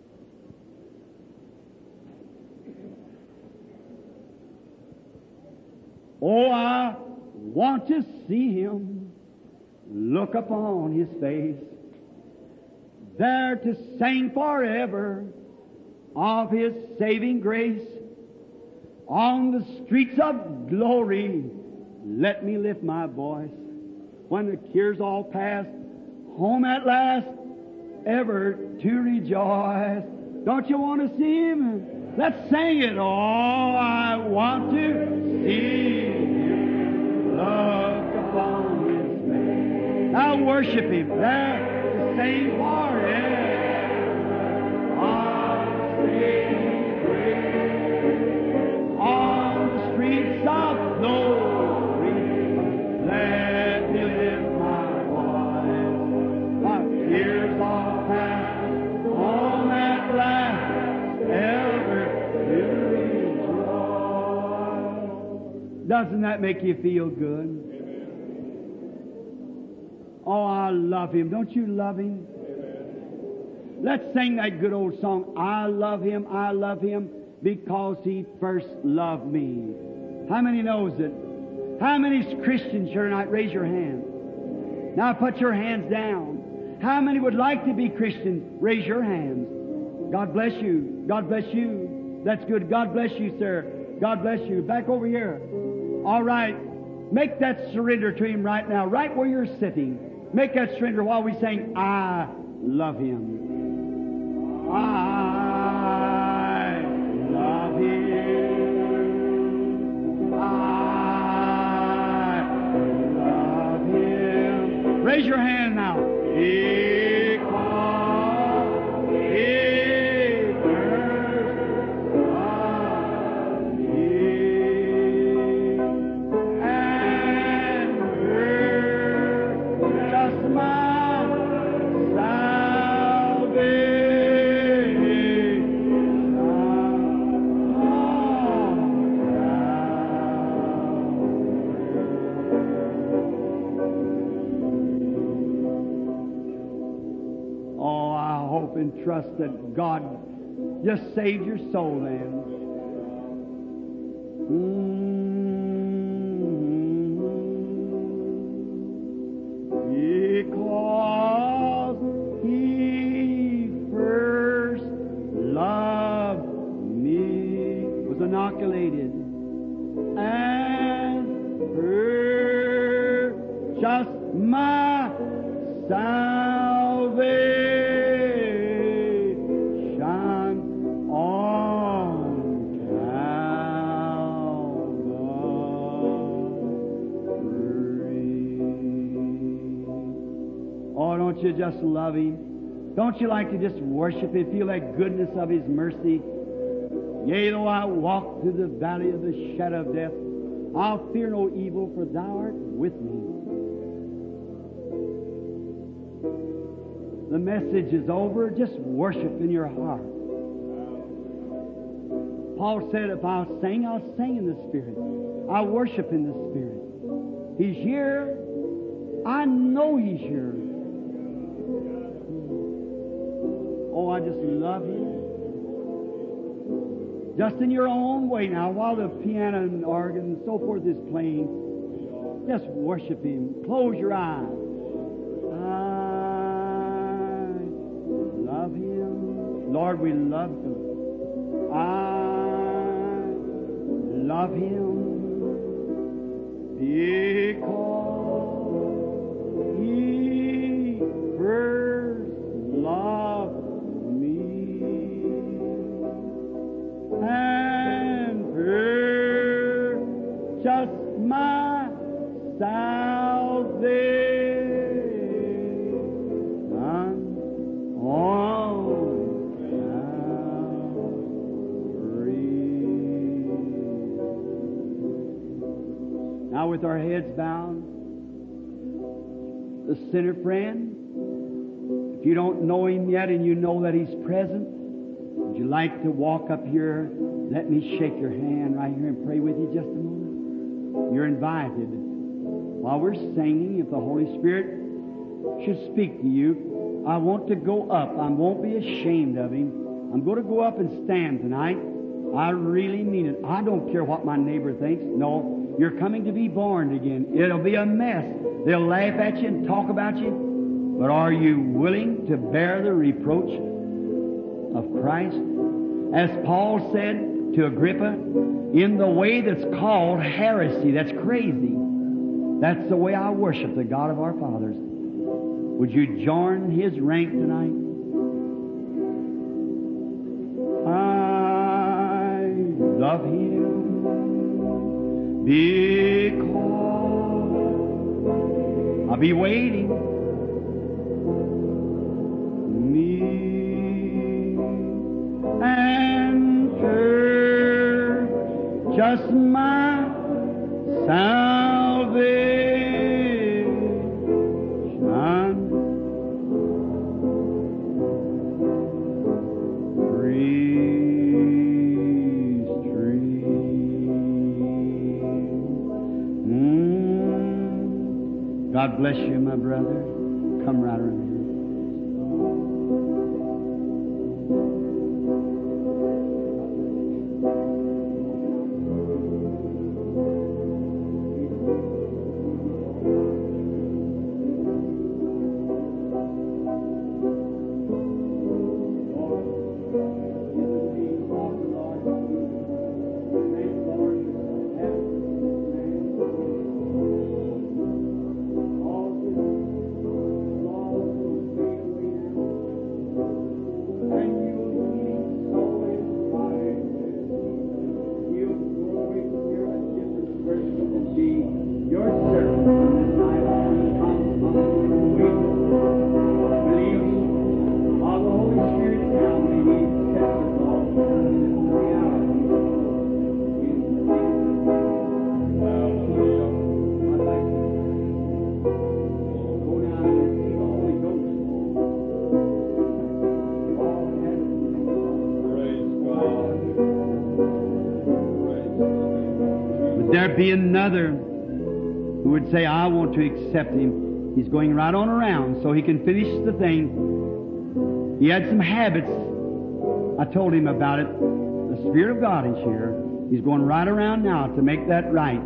Oh, I want to see Him, look upon His face, there to sing forever of His saving grace. On the streets of glory, let me lift my voice. When the care's all past, home at last, ever to rejoice. Don't you want to see Him? Let's sing it. Oh, I want to see Him, look upon His face. Now worship Him there to sing forever. On the streets of glory, let me lift my voice. My tears all past, home at last, ever to rejoice. Doesn't that make you feel good? Oh, I love Him. Don't you love Him? Let's sing that good old song, I love Him, because He first loved me. How many knows it? How many's Christians here tonight? Raise your hand. Now put your hands down. How many would like to be Christians? Raise your hands. God bless you. God bless you. That's good. God bless you, sir. God bless you. Back over here. All right. Make that surrender to Him right now, right where you're sitting. Make that surrender while we sing, I love Him. I love Him. I love Him. Raise your hand now. Because He first loved me and purchased my and trust that God just saved your soul then. Because He first loved me, was inoculated and purchased just my salvation on Calvary. Oh, don't you just love Him? Don't you like to just worship Him, feel that goodness of His mercy? Yea, though I walk through the valley of the shadow of death, I'll fear no evil, for Thou art with me. The message is over. Just worship in your heart. Paul said, if I'll sing in the Spirit. I'll worship in the Spirit. He's here. I know He's here. Oh, I just love Him. Just in your own way now, while the piano and organ and so forth is playing, just worship Him. Close your eyes. I love Him. Lord, we love Him. I love Him because He first loved me and purchased my salvation on Calvary. Now, with our heads bowed, the sinner friend, if you don't know Him yet and you know that He's present, would you like to walk up here? Let me shake your hand right here and pray with you just a moment. You're invited. While we're singing, if the Holy Spirit should speak to you, I want to go up. I won't be ashamed of Him. I'm going to go up and stand tonight. I really mean it. I don't care what my neighbor thinks. No, you're coming to be born again. It'll be a mess. They'll laugh at you and talk about you. But are you willing to bear the reproach of Christ? As Paul said to Agrippa, in the way that's called heresy, that's crazy. That's the way I worship the God of our fathers. Would you join His rank tonight? I love Him because I'll be waiting. And just my salvation Praise tree. God bless you, my brother. Come right around here. Be another who would say, I want to accept Him. He's going right on around so he can finish the thing. He had some habits. I told him about it. The Spirit of God is here. He's going right around now to make that right.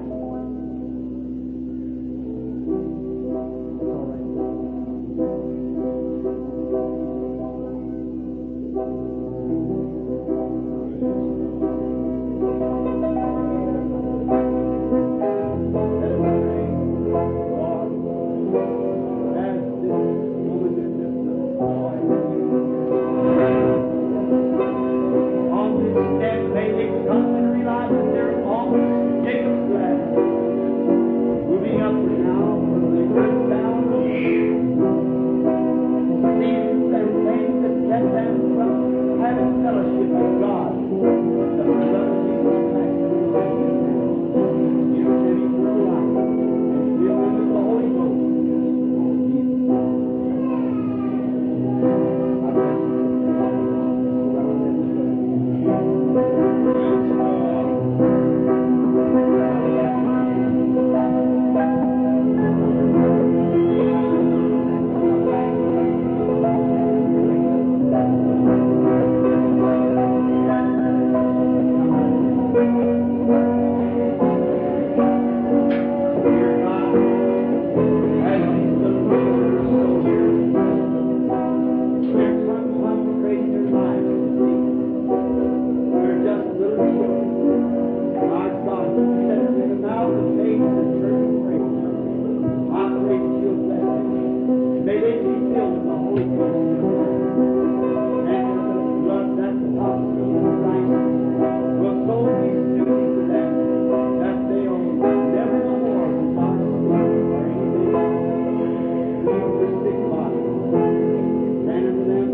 May they be filled with the Holy Ghost. And the blood that the gospel of Christ will so be soothing to them that they will never no more watch or anything for sick bodies. And unto them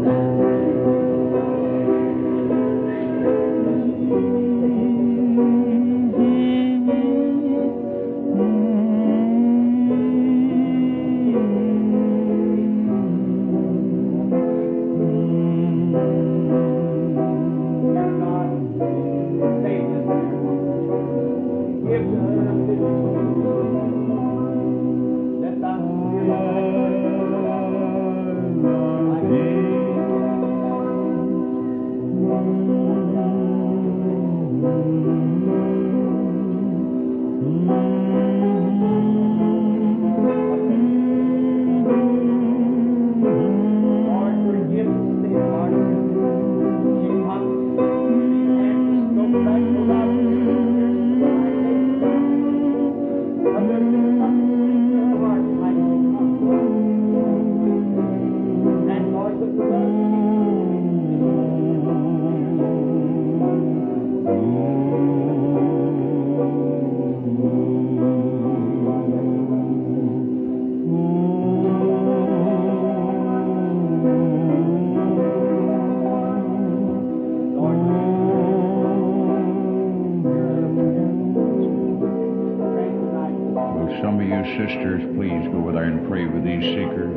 sisters, please go over there and pray with these seekers.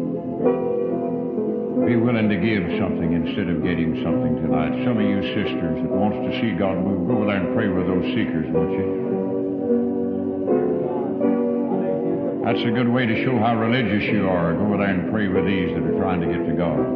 Be willing to give something instead of getting something tonight. Some of you sisters that wants to see God move, go over there and pray with those seekers, won't you? That's a good way to show how religious you are. Go over there and pray with these that are trying to get to God.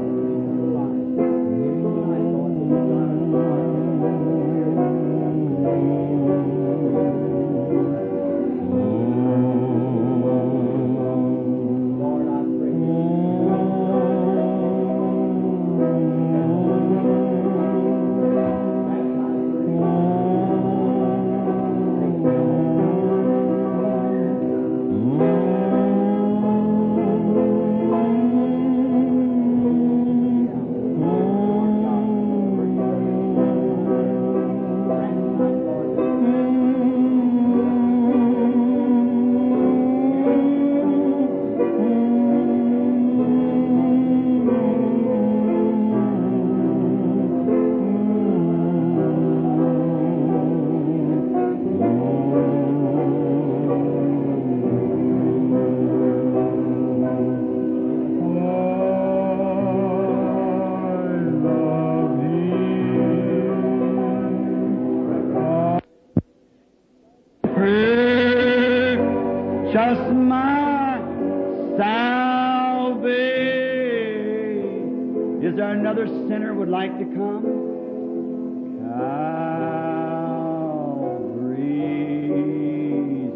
Just my salvation. Is there another sinner would like to come? Calvary's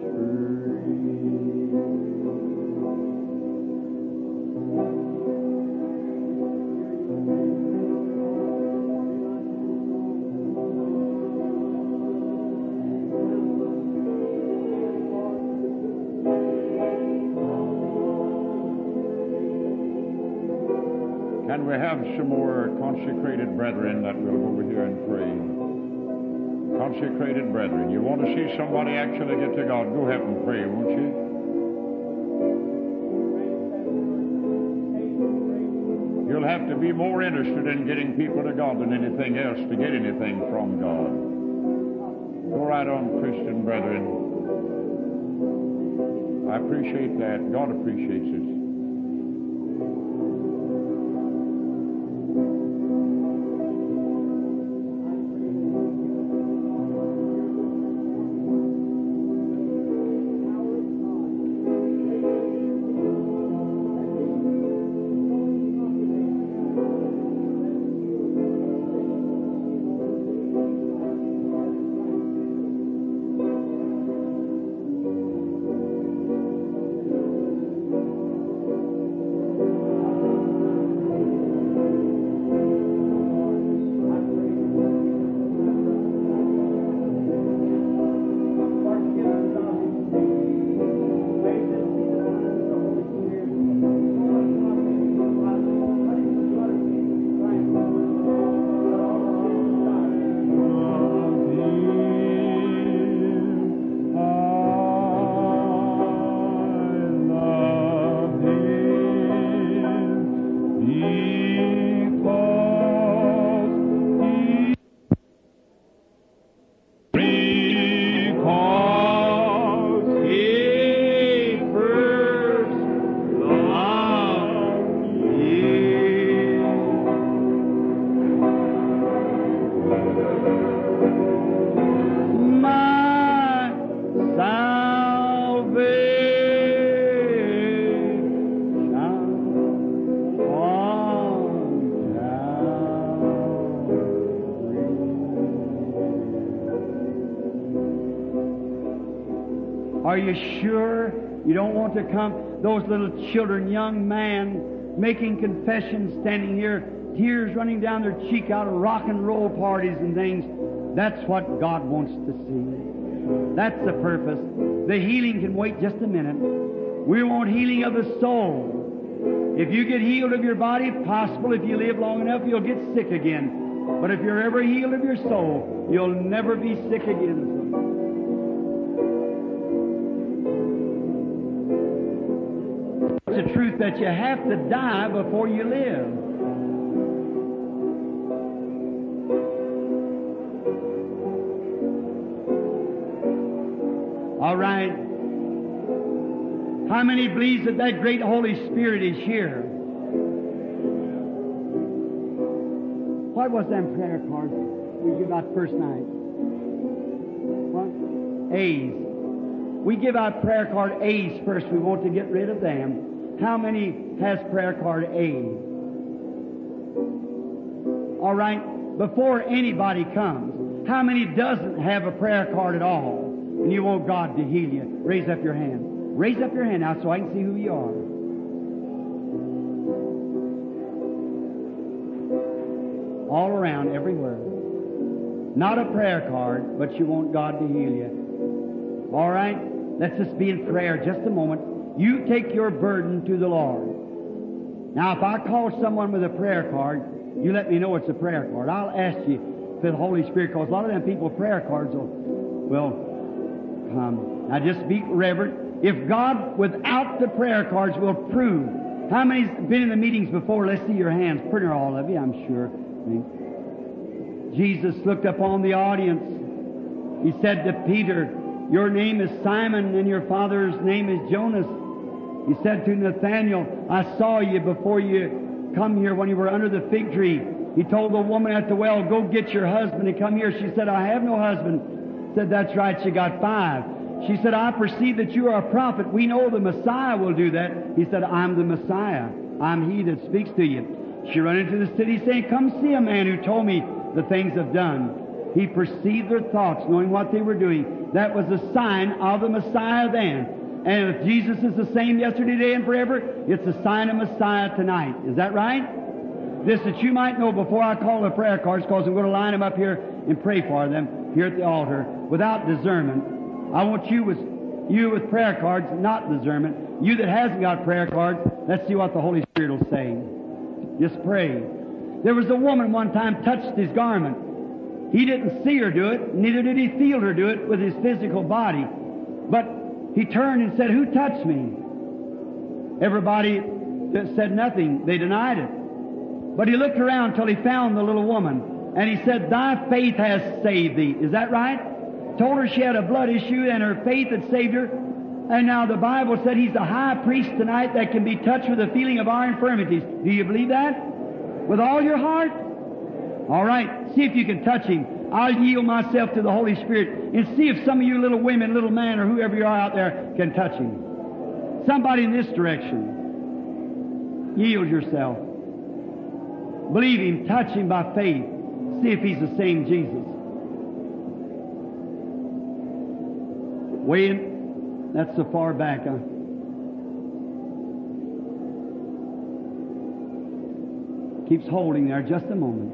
Can we have some more consecrated brethren that will go over here and pray? Consecrated brethren, you want to see somebody actually get to God, go help them pray, won't you? You'll have to be more interested in getting people to God than anything else to get anything from God. Go right on, Christian brethren. I appreciate that. God appreciates it. Are you sure you don't want to come? Those little children, young man, making confessions, standing here, tears running down their cheek out of rock and roll parties and things. That's what God wants to see. That's the purpose. The healing can wait just a minute. We want healing of the soul. If you get healed of your body, possible if you live long enough, you'll get sick again. But if you're ever healed of your soul, you'll never be sick again. It's the truth that you have to die before you live. All right. How many believes that that great Holy Spirit is here? What was them prayer cards we give out first night? What? A's. We give out prayer card A's first. We want to get rid of them. How many has prayer card A? All right. Before anybody comes, how many doesn't have a prayer card at all? And you want God to heal you? Raise up your hand. Raise up your hand now so I can see who you are. All around, everywhere. Not a prayer card, but you want God to heal you. All right? Let's just be in prayer just a moment. You take your burden to the Lord. Now, if I call someone with a prayer card, you let me know it's a prayer card. I'll ask you for the Holy Spirit, because a lot of them people prayer cards will come. Now, just be reverent. If God, without the prayer cards, will prove. How many's been in the meetings before? Let's see your hands. Pretty all of you, I'm sure. Jesus looked upon the audience. He said to Peter, "Your name is Simon, and your father's name is Jonas." He said to Nathanael, "I saw you before you come here when you were under the fig tree." He told the woman at the well, "Go get your husband and come here." She said, "I have no husband." He said, "That's right, she got 5. She said, "I perceive that you are a prophet. We know the Messiah will do that." He said, "I'm the Messiah. I'm he that speaks to you." She ran into the city saying, "Come see a man who told me the things I've done." He perceived their thoughts, knowing what they were doing. That was a sign of the Messiah then. And if Jesus is the same yesterday, today, and forever, it's a sign of Messiah tonight. Is that right? This that you might know before I call the prayer cards, because I'm going to line them up here and pray for them here at the altar without discernment. I want you with prayer cards, not discernment. You that hasn't got prayer cards, let's see what the Holy Spirit will say. Just pray. There was a woman one time touched his garment. He didn't see her do it, neither did he feel her do it with his physical body. But he turned and said, "Who touched me?" Everybody said nothing. They denied it. But he looked around till he found the little woman, and he said, "Thy faith has saved thee." Is that right? Told her she had a blood issue, and her faith had saved her. And now the Bible said he's the high priest tonight that can be touched with the feeling of our infirmities. Do you believe that? With all your heart? All right. See if you can touch him. I'll yield myself to the Holy Spirit and see if some of you little women, little man, or whoever you are out there can touch him. Somebody in this direction. Yield yourself. Believe him. Touch him by faith. See if he's the same Jesus. Way in. That's so far back, huh? Keeps holding there just a moment.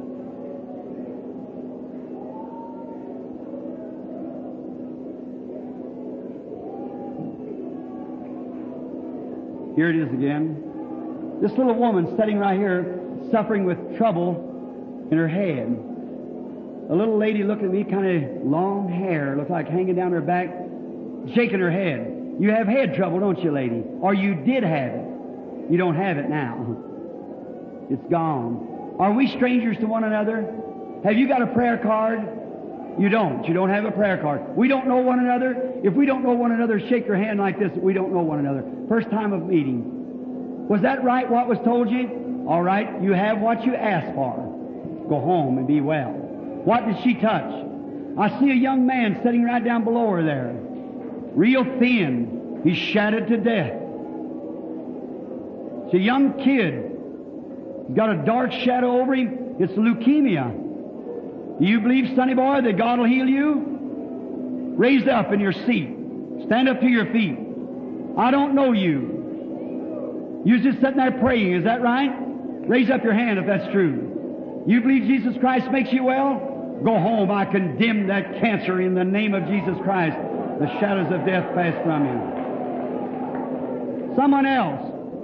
Here it is again. This little woman sitting right here, suffering with trouble in her head. A little lady looking at me, kind of long hair, looked like hanging down her back, shaking her head. You have head trouble, don't you, lady? Or you did have it. You don't have it now. It's gone. Are we strangers to one another? Have you got a prayer card? You don't. You don't have a prayer card. We don't know one another. If we don't know one another, shake your hand like this. We don't know one another. First time of meeting. Was that right, what was told you? All right. You have what you asked for. Go home and be well. What did she touch? I see a young man sitting right down below her there. Real thin. He's shattered to death. It's a young kid. He's got a dark shadow over him. It's leukemia. Do you believe, sonny boy, that God will heal you? Raise up in your seat. Stand up to your feet. I don't know you. You're just sitting there praying. Is that right? Raise up your hand if that's true. You believe Jesus Christ makes you well? Go home. I condemn that cancer in the name of Jesus Christ. The shadows of death pass from you. Someone else.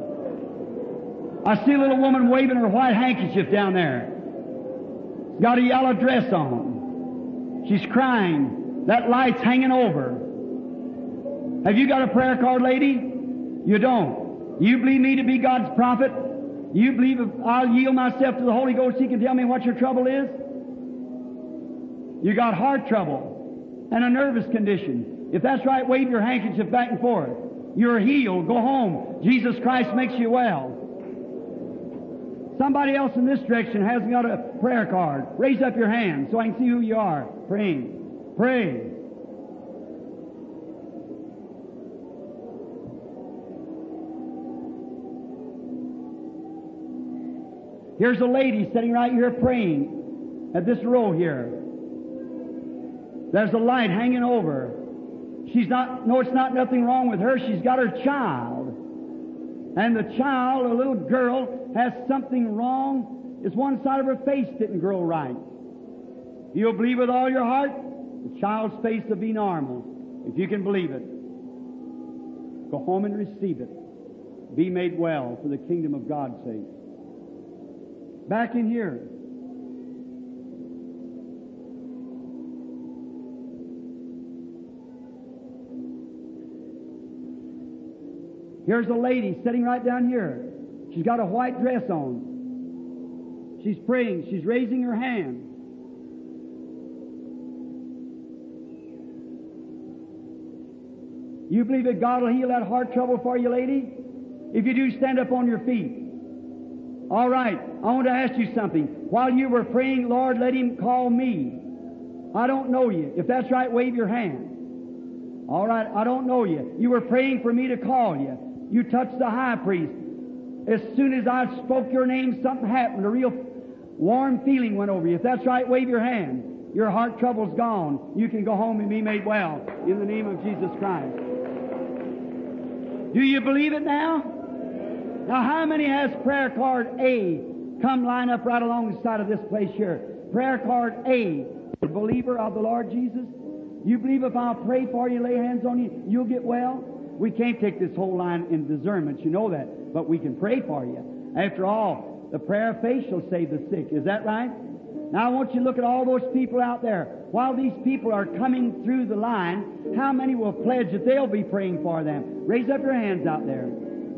I see a little woman waving her white handkerchief down there. Got a yellow dress on. She's crying. That light's hanging over. Have you got a prayer card, lady? You don't. You believe me to be God's prophet? You believe if I'll yield myself to the Holy Ghost, He can tell me what your trouble is? You got heart trouble and a nervous condition. If that's right, wave your handkerchief back and forth. You're healed. Go home. Jesus Christ makes you well. Somebody else in this direction hasn't got a prayer card. Raise up your hand so I can see who you are. Praying. Pray. Here's a lady sitting right here praying at this row here. There's a light hanging over. It's not nothing wrong with her. She's got her child. And the child, a little girl, has something wrong. It's one side of her face didn't grow right. You'll believe with all your heart, the child's face will be normal, if you can believe it. Go home and receive it. Be made well for the kingdom of God's sake. Back in here. Here's a lady sitting right down here. She's got a white dress on. She's praying. She's raising her hand. You believe that God will heal that heart trouble for you, lady? If you do, stand up on your feet. All right. I want to ask you something. While you were praying, Lord, let Him call me. I don't know you. If that's right, wave your hand. All right. I don't know you. You were praying for me to call you. You touched the high priest. As soon as I spoke your name, something happened. A real warm feeling went over you. If that's right, wave your hand. Your heart trouble's gone. You can go home and be made well in the name of Jesus Christ. Do you believe it now? Now, how many has prayer card A? Come line up right along the side of this place here. Prayer card A. The believer of the Lord Jesus. You believe if I'll pray for you, lay hands on you, you'll get well? We can't take this whole line in discernment, you know that, but we can pray for you. After all, the prayer of faith shall save the sick. Is that right? Now I want you to look at all those people out there. While these people are coming through the line, how many will pledge that they'll be praying for them? Raise up your hands out there.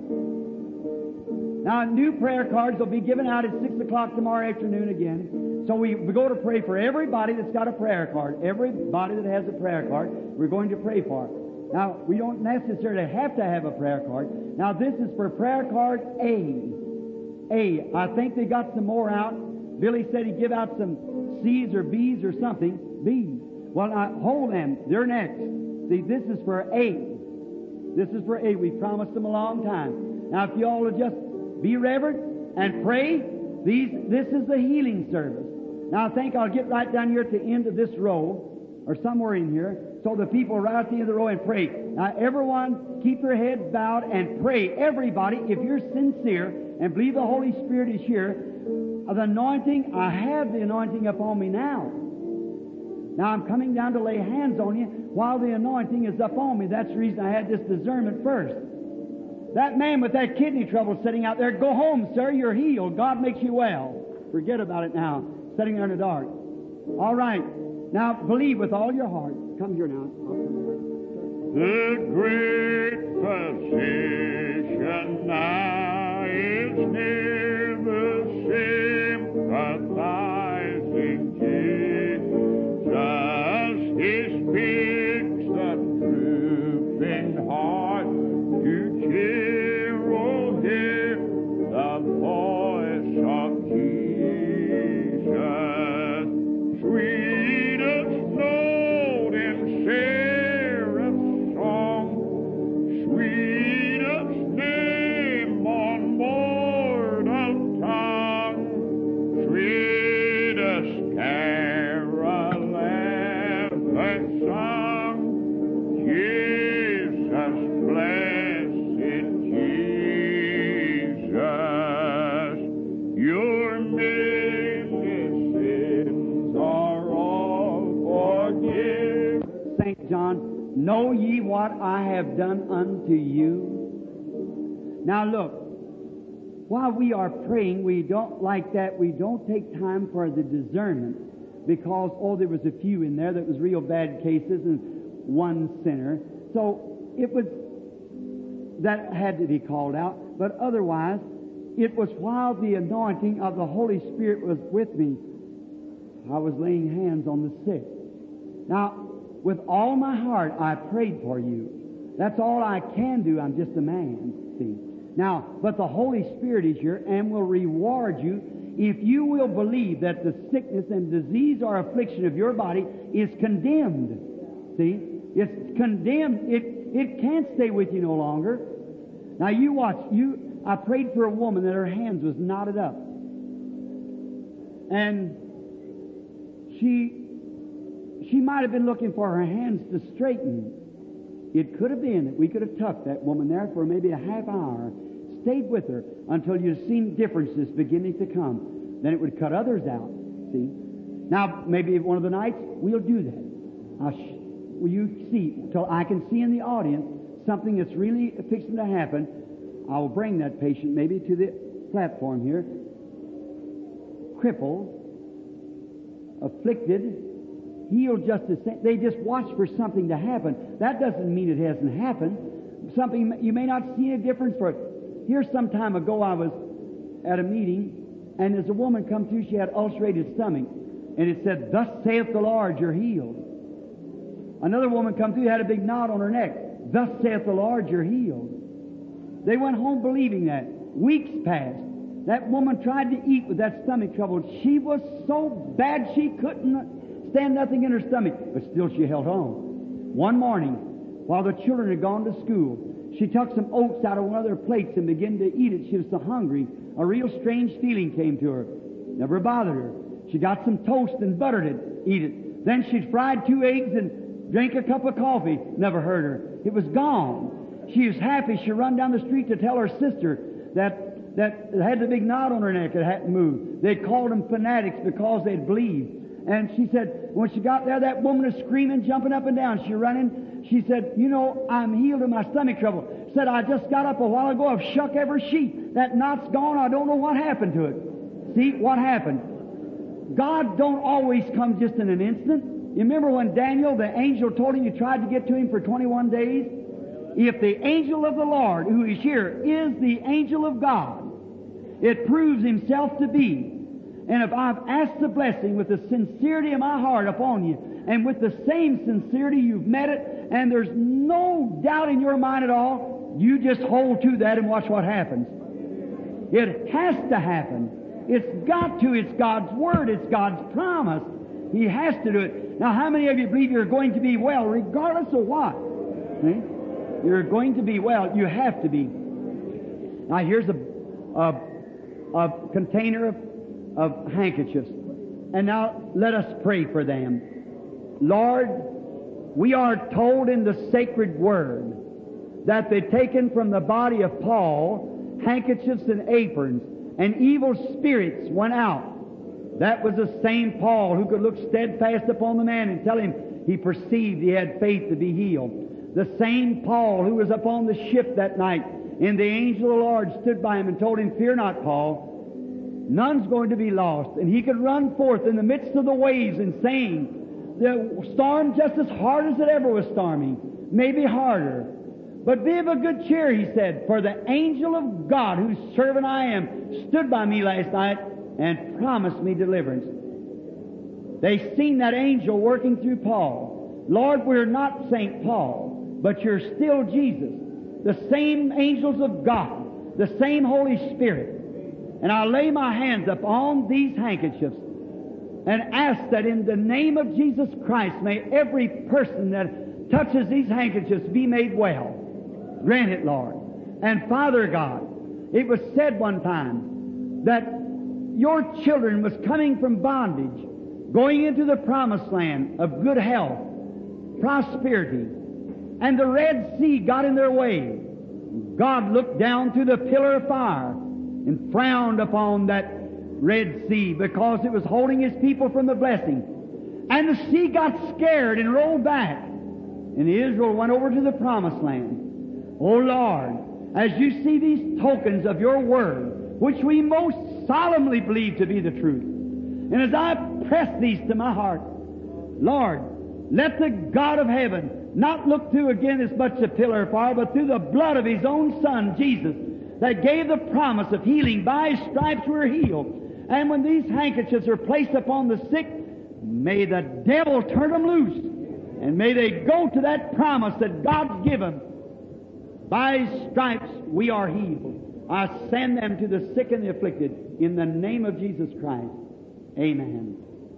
Now, new prayer cards will be given out at 6 o'clock tomorrow afternoon again. So we go to pray for everybody that's got a prayer card. Everybody that has a prayer card, we're going to pray for. Now, we don't necessarily have to have a prayer card. Now, this is for prayer card A. A. I think they got some more out. Billy said he'd give out some C's or B's or something. B's. Well, now, hold them. They're next. See, this is for A. This is for A. We promised them a long time. Now, if you all will just be reverent and pray, this is the healing service. Now, I think I'll get right down here at the end of this row, or somewhere in here, so the people right at the end of the row and pray. Now, everyone, keep your heads bowed and pray. Everybody, if you're sincere and believe the Holy Spirit is here, the anointing, I have the anointing upon me now. Now, I'm coming down to lay hands on you while the anointing is upon me. That's the reason I had this discernment first. That man with that kidney trouble sitting out there, go home, sir, you're healed. God makes you well. Forget about it now, sitting there in the dark. All right. Now, believe with all your heart. Come here now. The great physician now is near, the sympathizing Jesus. He speaks the drooping heart to cheer, oh, hear the voice of Jesus. Sweetest note in seraph's song, sweetest Know ye what I have done unto you? Now look, while we are praying, we don't like that. We don't take time for the discernment because, there was a few in there that was real bad cases and one sinner. So it was, that had to be called out. But otherwise, it was while the anointing of the Holy Spirit was with me, I was laying hands on the sick. Now, with all my heart, I prayed for you. That's all I can do. I'm just a man, see. Now, but the Holy Spirit is here and will reward you if you will believe that the sickness and disease or affliction of your body is condemned. See? It's condemned. It can't stay with you no longer. Now you watch. I prayed for a woman that her hands was knotted up. And she might have been looking for her hands to straighten. It could have been that we could have tucked that woman there for maybe a half hour, stayed with her until you've seen differences beginning to come. Then it would cut others out, see? Now, maybe one of the nights, we'll do that. Will you see, till I can see in the audience something that's really fixing to happen, I will bring that patient maybe to the platform here. Crippled, afflicted, healed just the same. They just watch for something to happen. That doesn't mean it hasn't happened. Something, you may not see a difference for it. Here some time ago I was at a meeting, and there's a woman come through, she had ulcerated stomach, and it said, "Thus saith the Lord, you're healed." Another woman come through, had a big knot on her neck. "Thus saith the Lord, you're healed." They went home believing that. Weeks passed. That woman tried to eat with that stomach trouble. She was so bad she couldn't stand nothing in her stomach, but still she held on. One morning, while the children had gone to school, she took some oats out of one of their plates and began to eat it. She was so hungry, a real strange feeling came to her. Never bothered her. She got some toast and buttered it, eat it. Then she fried 2 eggs and drank a cup of coffee. Never hurt her. It was gone. She was happy. She run down the street to tell her sister that had the big knot on her neck that hadn't moved. They called them fanatics because they'd believed. And she said, when she got there, that woman was screaming, jumping up and down. She running. She said, "You know, I'm healed of my stomach trouble." Said, "I just got up a while ago. I've shook every sheet. That knot's gone. I don't know what happened to it." See what happened? God don't always come just in an instant. You remember when Daniel, the angel, told him you tried to get to him for 21 days? If the angel of the Lord, who is here, is the angel of God, it proves himself to be. And if I've asked the blessing with the sincerity of my heart upon you, and with the same sincerity you've met it, and there's no doubt in your mind at all, you just hold to that and watch what happens. It has to happen. It's got to. It's God's Word. It's God's promise. He has to do it. Now, how many of you believe you're going to be well, regardless of what? See? You're going to be well. You have to be. Now, here's a container of handkerchiefs. And now, let us pray for them. Lord, we are told in the sacred Word that they've taken from the body of Paul handkerchiefs and aprons, and evil spirits went out. That was the same Paul who could look steadfast upon the man and tell him he perceived he had faith to be healed. The same Paul who was upon the ship that night, and the angel of the Lord stood by him and told him, "Fear not, Paul, none's going to be lost." And he could run forth in the midst of the waves and saying, the storm just as hard as it ever was storming, maybe harder. "But be of a good cheer," he said, "for the angel of God, whose servant I am, stood by me last night and promised me deliverance." They seen that angel working through Paul. Lord, we're not St. Paul, but you're still Jesus. The same angels of God, the same Holy Spirit. And I lay my hands upon these handkerchiefs and ask that in the name of Jesus Christ, may every person that touches these handkerchiefs be made well. Grant it, Lord. And Father God, it was said one time that your children was coming from bondage, going into the promised land of good health, prosperity, and the Red Sea got in their way. God looked down through the pillar of fire and frowned upon that Red Sea because it was holding His people from the blessing. And the sea got scared and rolled back. and Israel went over to the promised land. Oh Lord, as you see these tokens of your word, which we most solemnly believe to be the truth, and as I press these to my heart, Lord, let the God of heaven not look through again as much a pillar of fire, but through the blood of His own Son, Jesus, that gave the promise of healing. By His stripes we're healed. And when these handkerchiefs are placed upon the sick, may the devil turn them loose, and may they go to that promise that God's given. By His stripes we are healed. I send them to the sick and the afflicted in the name of Jesus Christ. Amen.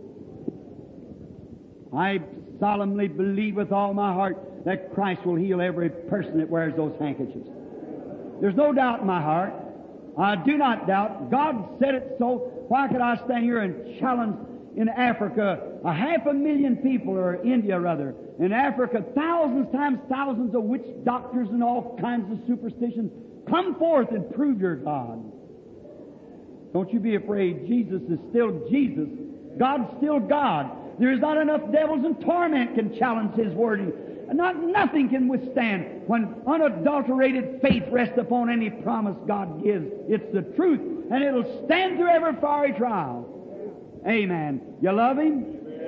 I solemnly believe with all my heart that Christ will heal every person that wears those handkerchiefs. There's no doubt in my heart. I do not doubt. God said it so. Why could I stand here and challenge in Africa 500,000 people, or India rather, in Africa thousands times thousands of witch doctors and all kinds of superstitions? Come forth and prove your God. Don't you be afraid. Jesus is still Jesus. God's still God. There is not enough devils in torment can challenge His word. Nothing can withstand when unadulterated faith rests upon any promise God gives. It's the truth, and it'll stand through every fiery trial. Amen. You love Him?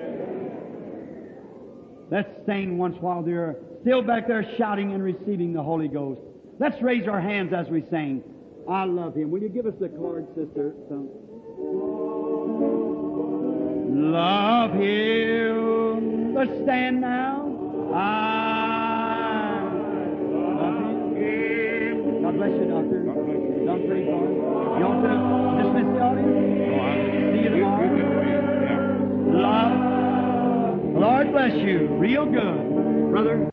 Let's sing once while they're still back there shouting and receiving the Holy Ghost. Let's raise our hands as we sing. I love Him. Will you give us the chord, sister? Love Him. Let's stand now. I love Him. God bless you, Doctor. Don't pray for him. You want to dismiss the audience? See you tomorrow. Love. Lord bless you. Real good. Brother.